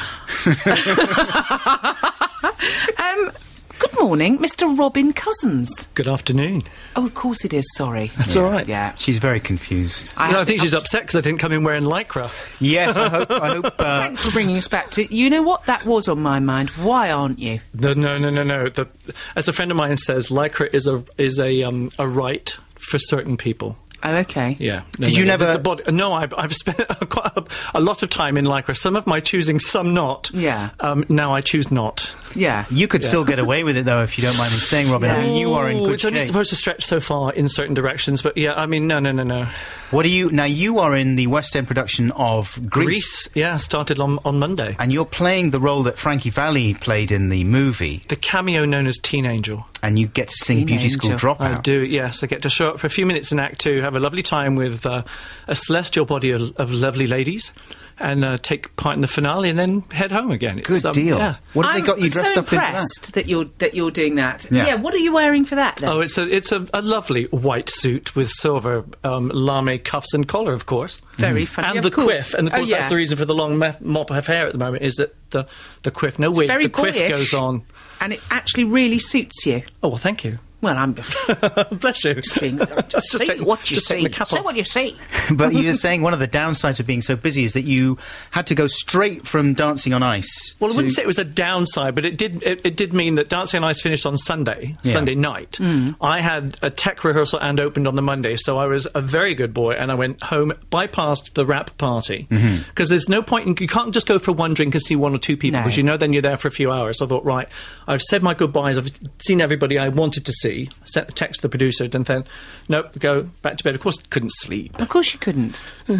on. Um, good morning, Mister Robin Cousins. Good afternoon. Oh, of course it is, sorry. That's all right. Yeah. She's very confused. I, have think the she's ups- upset because I didn't come in wearing lycra. Yes, I hope. I hope. Uh, Thanks for bringing us back to... You know what? That was on my mind. Why aren't you? No, no, no, no, no. The, as a friend of mine says, lycra is a is a um, a right for certain people. Oh, okay. Yeah. No, Did no, you no, never- The, the body, no, I've, I've spent quite a, a lot of time in lycra. Some of my choosing, some not. Yeah. Um, now I choose not. Yeah. you could still get away with it, though, if you don't mind me saying, Robin. I mean, you are in Ooh, good it's only shape. supposed to stretch so far in certain directions, but yeah, I mean, no, no, no, no. What are you now? You are in the West End production of Grease, Grease, yeah, started on on Monday. and you're playing the role that Frankie Valli played in the movie, The cameo known as Teen Angel. and you get to sing Teen Beauty School Angel. Dropout. I do, yes. I get to show up for a few minutes in Act Two, have a lovely time with uh, a celestial body of, of lovely ladies, and uh, take part in the finale, and then head home again. Good It's, um, deal. Yeah. What have I'm they got you dressed so up in for that? impressed that you're that you're doing that. Yeah. What are you wearing for that then? Oh, it's a it's a, a lovely white suit with silver um, lame cuffs and collar, of course. Very funny. And Of the course. quiff, and of Oh, course that's yeah. the reason for the long me- mop of hair at the moment. Is that the the quiff? No wig. very The quiff boyish. goes on. And it actually really suits you. Oh well, thank you. Well, I'm Bless you. being just Just see take- what you just take see. the cap Say off. what you see. But you're saying one of the downsides of being so busy is that you had to go straight from Dancing on Ice. Well, I to- wouldn't say it was a downside, but it did it, it did mean that Dancing on Ice finished on Sunday, Yeah. Sunday night. Mm. I had a tech rehearsal and opened on the Monday, so I was a very good boy, and I went home, bypassed the rap party, because Mm-hmm. there's no point in, you can't just go for one drink and see one or two people, No. because you know then you're there for a few hours. So I thought, right, I've said my goodbyes, I've seen everybody I wanted to see, sent a text to the producer, and then, nope, go back to bed. Of course, couldn't sleep. Of course you couldn't.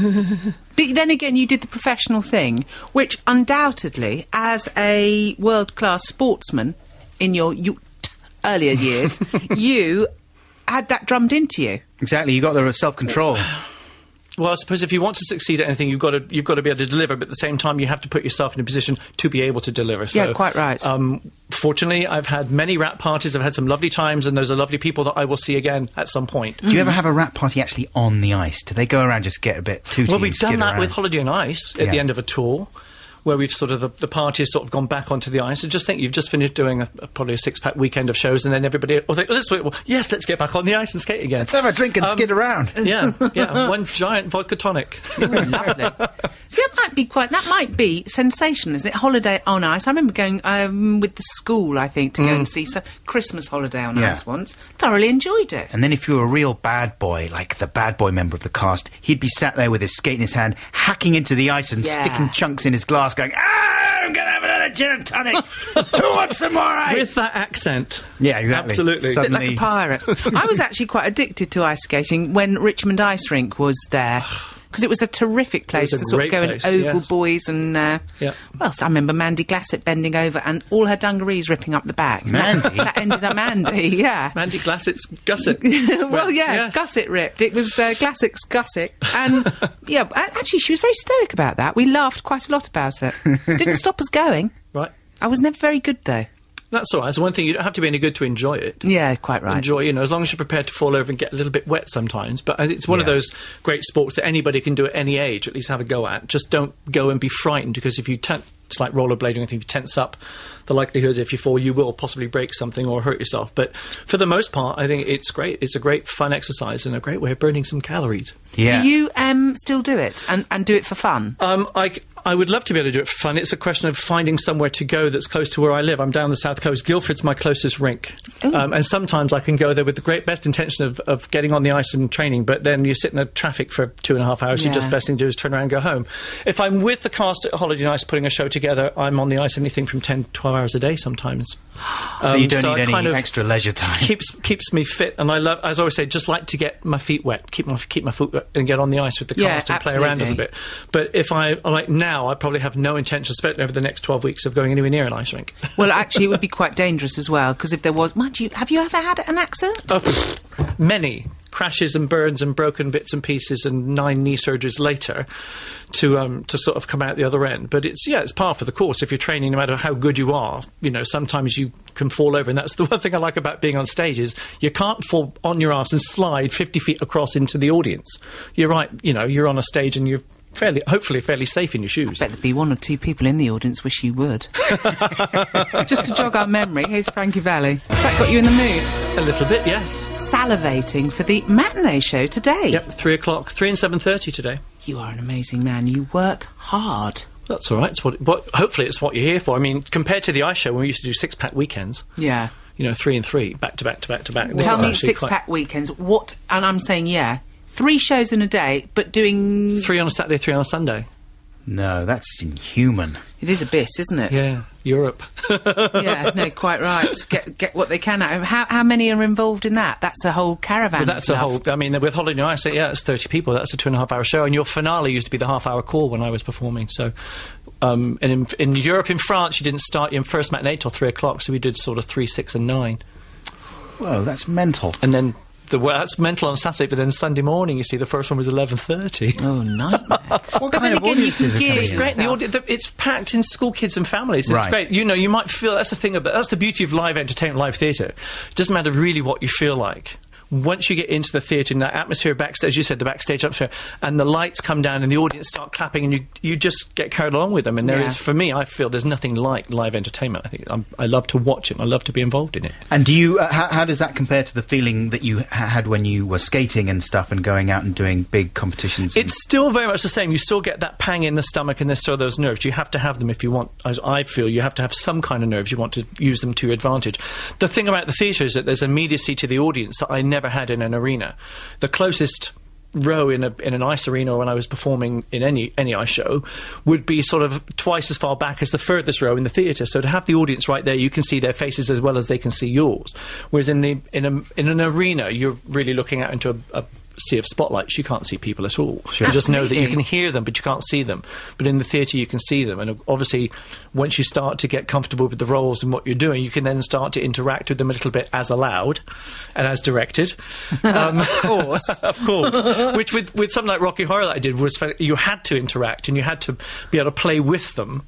But then again, you did the professional thing, which undoubtedly, as a world-class sportsman in your youth earlier years, you had that drummed into you. Exactly, you got the self-control. Well, I suppose if you want to succeed at anything, you've got to you've got to be able to deliver. But at the same time, you have to put yourself in a position to be able to deliver. So, Yeah, quite right. Um, fortunately, I've had many rap parties. I've had some lovely times, and those are lovely people that I will see again at some point. Do you ever have a rap party actually on the ice? Do they go around just get a bit tooty Well, and we've done skid that around? with Holiday on Ice at Yeah. the end of a tour. where we've sort of the, the party has sort of gone back onto the ice. And just think you've just finished doing a, a, probably a six-pack weekend of shows, and then everybody will think, let's wait, well, yes, let's get back on the ice and skate again. Let's have a drink and Um, skid around. Yeah, yeah, one giant vodka tonic. Lovely. See, that might be quite. That might be sensational, isn't it? Holiday on ice. I remember going um, with the school, I think, to go and see some Christmas Holiday on Yeah. Ice once. Thoroughly enjoyed it. And then if you were a real bad boy, like the bad boy member of the cast, he'd be sat there with his skate in his hand, hacking into the ice and Yeah. sticking chunks in his glass, going, ah, I'm going to have another gin and tonic. Who wants some more ice? With that accent. Yeah, exactly. Absolutely. Bit like Suddenly- a pirate. I was actually quite addicted to ice skating when Richmond Ice Rink was there. Because it was a terrific place was a to sort of great go place, and ogle yes. boys and... Uh, Yeah. Well, so I remember Mandy Glassett bending over and all her dungarees ripping up the back. Mandy? That ended up Mandy, yeah. Mandy Glassett's gusset. Well, yeah, Yes. gusset ripped. It was uh, Glassett's gusset. And, yeah, a- actually, she was very stoic about that. We laughed quite a lot about it. Didn't stop us going. Right. I was never very good, though. That's all right. So one thing, you don't have to be any good to enjoy it. Yeah, quite right. Enjoy, you know, as long as you're prepared to fall over and get a little bit wet sometimes. But it's one of Yeah. those great sports that anybody can do at any age, at least have a go at. Just don't go and be frightened, because if you ten- it's like rollerblading, I think if you tense up, the likelihood if you fall, you will possibly break something or hurt yourself. But for the most part, I think it's great. It's a great fun exercise and a great way of burning some calories. Yeah. Do you um, still do it and, and do it for fun? Um, I, I would love to be able to do it for fun. It's a question of finding somewhere to go that's close to where I live. I'm down the south coast. Guildford's my closest rink. Um, and sometimes I can go there with the great best intention of, of getting on the ice and training, but then you sit in the traffic for two and a half hours. Yeah. You just best thing to do is turn around and go home. If I'm with the cast at Holiday on Ice putting a show together, I'm on the ice anything from ten to twelve hours a day sometimes. So you Um, don't so need I any kind of- extra leisure time. keeps keeps me fit, and I love, as I always say, just like to get my feet wet, keep my keep my foot wet, and get on the ice with the Yeah, cast and play around a little absolutely. bit. But if I like now, I probably have no intention, especially over the next twelve weeks, of going anywhere near an ice rink. Well, actually, it would be quite dangerous as well, because if there was... Mind you, have you ever had an accident? Oh, many crashes and burns and broken bits and pieces, and nine knee surgeries later to um, to sort of come out the other end. But it's yeah, it's par for the course. If you're training, no matter how good you are, you know, sometimes you can fall over, and that's the one thing I like about being on stage is you can't fall on your ass and slide fifty feet across into the audience. You're right, you know, you're on a stage and you're fairly, hopefully, fairly safe in your shoes. I bet there'd be one or two people in the audience wish you would. Just to jog our memory, here's Frankie Valli. Has that got you in the mood? A little bit, yes. Salivating for the matinee show today. Yep, three o'clock, three and seven thirty today. You are an amazing man. You work hard. That's all right. It's what, what, hopefully, it's what you're here for. I mean, compared to the ice show when we used to do six pack weekends, Yeah. you know, three and three, back to back to back to back. This Tell is me actually six-pack quite- weekends. What... And I'm saying, yeah, three shows in a day, but doing... Three on a Saturday, three on a Sunday. No, that's inhuman. It is a bit, isn't it? Yeah, Europe. Yeah, no, quite right. Get get what they can out of. How how many are involved in that? That's a whole caravan. But that's of a love. whole. I mean, with Holiday on Ice, yeah, it's thirty people. That's a two and a half hour show, and your finale used to be the half hour call when I was performing. So, um, and in, in Europe, in France, you didn't start your first matinee till three o'clock. So we did sort of three, six, and nine, Whoa, that's mental. and then. The, well, that's mental on Saturday, but then Sunday morning, you see, the first one was eleven thirty. Oh, nightmare. What But kind then of again, you audiences can are coming gear in? It's great. The yourself. audi- the, it's packed in school kids and families. It's Right. great. You know, you might feel that's the thing about that's the beauty of live entertainment, live theatre. It doesn't matter really what you feel like. Once you get into the theatre and that atmosphere backstage, as you said, the backstage atmosphere, and the lights come down and the audience start clapping, and you you just get carried along with them. And there Yeah. is, for me, I feel there's nothing like live entertainment. I think I'm, I love to watch it. And I love to be involved in it. And do you? Uh, how, how does that compare to the feeling that you ha- had when you were skating and stuff, and going out and doing big competitions? and- It's still very much the same. You still get that pang in the stomach and this sort of those nerves. You have to have them if you want, as I feel, you have to have some kind of nerves. You want to use them to your advantage. The thing about the theatre is that there's immediacy to the audience that I never had in an arena. The closest row in a in an ice arena, or when I was performing in any any ice show, would be sort of twice as far back as the furthest row in the theatre. So to have the audience right there, you can see their faces as well as they can see yours. Whereas in the in a in an arena, you're really looking out into a, a sea of spotlights. You can't see people at all. You just know that you Absolutely. can hear them, but you can't see them. But in the theatre, you can see them. And obviously, once you start to get comfortable with the roles and what you're doing, you can then start to interact with them a little bit as allowed and as directed. Um, Of course. of course. Which with, with something like Rocky Horror that I did was fa- you had to interact and you had to be able to play with them.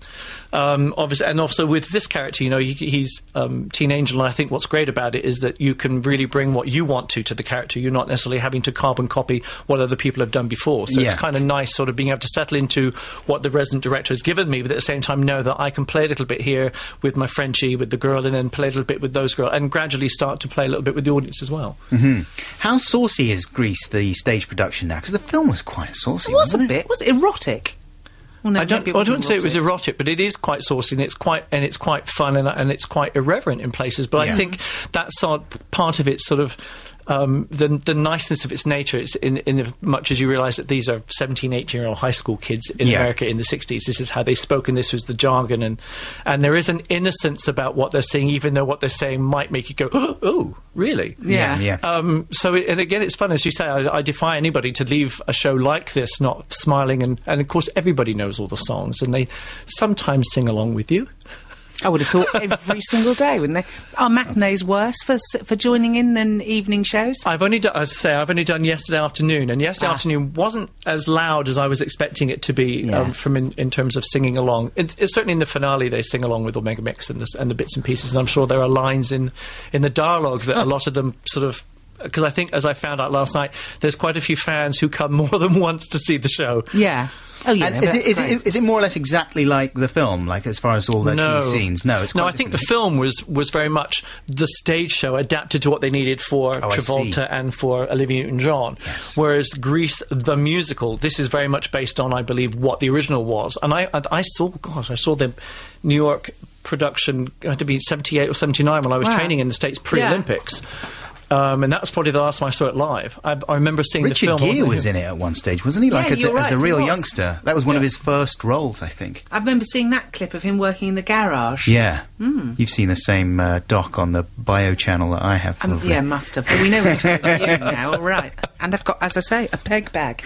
Um, obviously, and also with this character, you know, he, he's um, Teen Angel. And I think what's great about it is that you can really bring what you want to to the character. You're not necessarily having to carbon copy what other people have done before. So Yeah. it's kind of nice, sort of being able to settle into what the resident director has given me, but at the same time know that I can play a little bit here with my Frenchie, with the girl, and then play a little bit with those girls, and gradually start to play a little bit with the audience as well. Hmm. How saucy is Grease, the stage production now? Because the film was quite saucy, It was a wasn't it? bit. Was it erotic? Well, no, I don't. maybe it I wasn't don't say it was erotic. erotic, but it is quite saucy and it's quite and it's quite fun and, and it's quite irreverent in places. But Yeah. I think that's sort of part of its sort of um, the the niceness of its nature. It's in in as much as you realise that these are seventeen, eighteen year old high school kids in Yeah. America in the sixties. This is how they spoke, and this was the jargon, and and there is an innocence about what they're saying, even though what they're saying might make you go, oh, oh really? Yeah. Yeah. Um, so, it, and again, it's fun, as you say, I, I defy anybody to leave a show like this not smiling, and, and of course everybody knows all the songs, and they sometimes sing along with you. I would have thought every single day, wouldn't they? Are matinees worse for s- for joining in than evening shows? I've only done, as I say, I've only done yesterday afternoon, and yesterday Ah. afternoon wasn't as loud as I was expecting it to be Yeah. um, from in, in terms of singing along. It, it's certainly in the finale they sing along with Omega Mix and the, and the bits and pieces, and I'm sure there are lines in, in the dialogue that a lot of them sort of... Because I think, as I found out last night, there's quite a few fans who come more than once to see the show. Yeah. Oh, yeah. And no, is, that's it, is, great. it, is it more or less exactly like the film, like as far as all the No. key scenes? No, it's no. quite I think the different. film was was very much the stage show adapted to what they needed for Oh, I see. Travolta and for Olivia Newton-John. Yes. Whereas Grease, the musical, this is very much based on, I believe, what the original was. And I and I saw, gosh, I saw the New York production. It had to be seventy-eight or seventy-nine when I was Wow. training in the States pre-Olympics. Um, and that was probably the last time I saw it live. I, I remember seeing Richard the film. I Gere wasn't was here. in it at one stage, wasn't he? Like Yeah, as, you're a, as right, a he real was. youngster. That was one of Yeah. his first roles, I think. I remember seeing that clip of him working in the garage. Yeah. Hmm. You've seen the same uh, doc on the Bio channel that I have, Um, probably. yeah, must have. But we know which one's you now, all right. And I've got, as I say, a peg bag.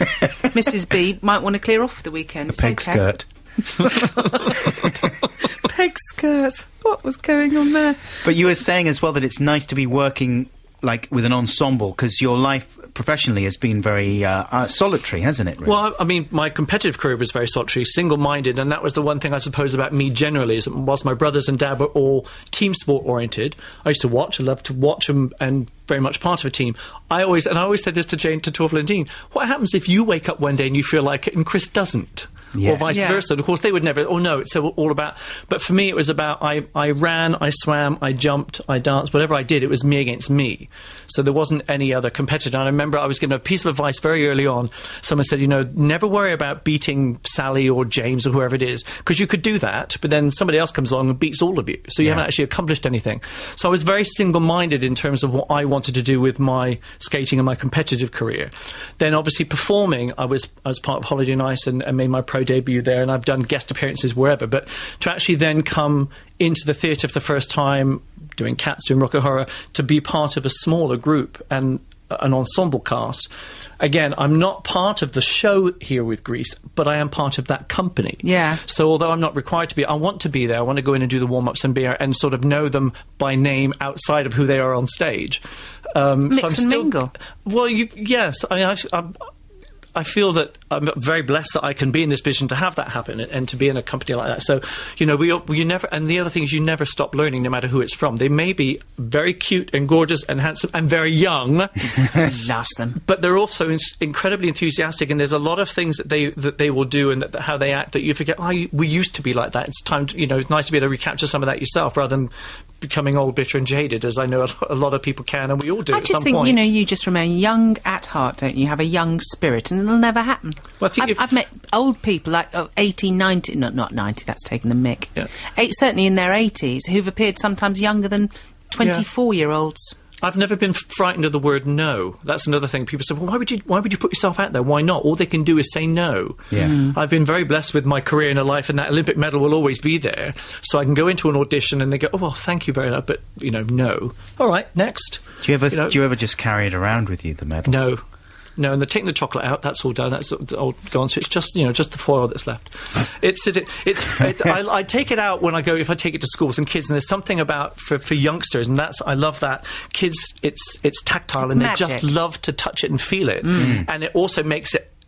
Missus B might want to clear off for the weekend. A It's peg okay. skirt. Peg skirt. What was going on there? But you were saying as well that it's nice to be working like with an ensemble because your life professionally has been very uh, uh, solitary, hasn't it? Really? Well, I I mean, my competitive career was very solitary, single-minded, and that was the one thing I suppose about me generally, is that whilst my brothers and dad were all team sport-oriented, I used to watch, I loved to watch them, and very much part of a team. I always, and I always said this to Jane, to Torval and Dean, what happens if you wake up one day and you feel like it and Chris doesn't? Or Yes. vice Yeah. versa. And of course, they would never, oh no, it's all about, but for me, it was about, I, I ran, I swam, I jumped, I danced, whatever I did, it was me against me. So there wasn't any other competitor. And I remember I was given a piece of advice very early on. Someone said, you know, never worry about beating Sally or James or whoever it is, because you could do that, but then somebody else comes along and beats all of you. So you Yeah. haven't actually accomplished anything. So I was very single-minded in terms of what I wanted to do with my skating and my competitive career. Then obviously performing, I was, I was part of Holiday on Ice and, and made my pro debut there, and I've done guest appearances wherever. But to actually then come into the theatre for the first time, doing Cats, doing Rocky Horror, to be part of a smaller group and an ensemble cast. Again, I'm not part of the show here with Grease, but I am part of that company. Yeah. So although I'm not required to be, I want to be there. I want to go in and do the warm-ups and be and sort of know them by name outside of who they are on stage. Um, Mix so I'm and still, mingle. Well, you, yes. I, mean, I've, I'm, I feel that I'm very blessed that I can be in this position to have that happen and, and to be in a company like that. So, you know, we you never, and the other thing is you never stop learning, no matter who it's from. They may be very cute and gorgeous and handsome and very young, Lost them. but they're also in, incredibly enthusiastic. And there's a lot of things that they that they will do and that, that how they act that you forget. Oh, you, we used to be like that. It's time, to, you know, it's nice to be able to recapture some of that yourself rather than becoming old, bitter, and jaded, as I know a, a lot of people can, and we all do I at just some think, point. you know, you just remain young at heart, don't you? You have a young spirit, and it'll never happen. Well, I think I've, if- I've met old people, like oh, eighteen, ninety, not, not ninety, that's taking the mick. Yeah. Eight, certainly in their eighties, who've appeared sometimes younger than twenty-four-year-olds. I've never been frightened of the word no. That's another thing. People say, well, why would you why would you put yourself out there? Why not? All they can do is say no. Yeah. Mm. I've been very blessed with my career in a life, and that Olympic medal will always be there. So I can go into an audition and they go, oh, well, thank you very much, but, you know, no. All right, next. Do you ever You know- do you ever just carry it around with you, the medal? No. No, and they're taking the chocolate out. That's all done. That's all gone. So it's just, you know, just the foil that's left. It's it, it's. It, I, I take it out when I go. If I take it to schools and kids, and there's something about for, for youngsters, and that's I love that kids. It's it's tactile, It's and magic. they just love to touch it and feel it, and it also makes it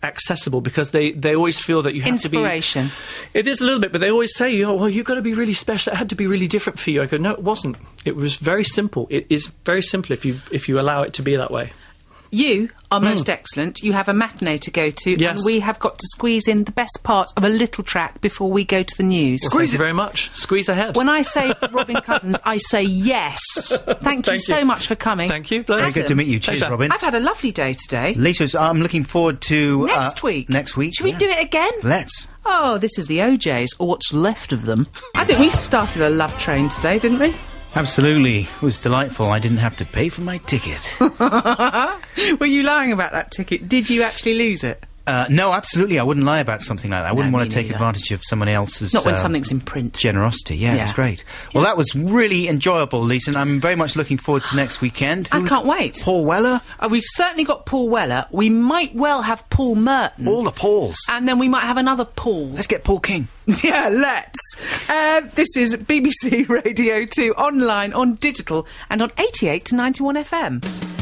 accessible because they, they always feel that you have Inspiration. to be... It is a little bit, but they always say, oh, well, you've got to be really special. It had to be really different for you. I go, no, it wasn't. It was very simple. It is very simple if you if you allow it to be that way. You are most excellent. You have a matinee to go to, Yes. and we have got to squeeze in the best part of a little track before we go to the news. Well, thank you very much. Squeeze ahead. When I say Robin Cousins, I say yes. Thank you Thank so you. much for coming. Thank you. Very good to meet you. Cheers, Pleasure. Robin. I've had a lovely day today. Lisa, I'm looking forward to... Next uh, week. Next week. Should we yeah. do it again? Let's. Oh, this is the O Js, or what's left of them. I think we started a love train today, didn't we? Absolutely. It was delightful. I didn't have to pay for my ticket. Were you lying about that ticket? Did you actually lose it? Uh, no, absolutely. I wouldn't lie about something like that. I wouldn't No, want me to take neither. advantage of someone else's... Not when uh, something's in print. generosity. Yeah, it was Yeah. great. Well, that was really enjoyable, Lisa, and I'm very much looking forward to next weekend. I Who- can't wait. Paul Weller? Uh, we've certainly got Paul Weller. We might well have Paul Merton. All the Pauls. And then we might have another Paul. Let's get Paul King. Yeah, let's. Uh, this is B B C Radio two, online, on digital, and on eighty-eight to ninety-one F M.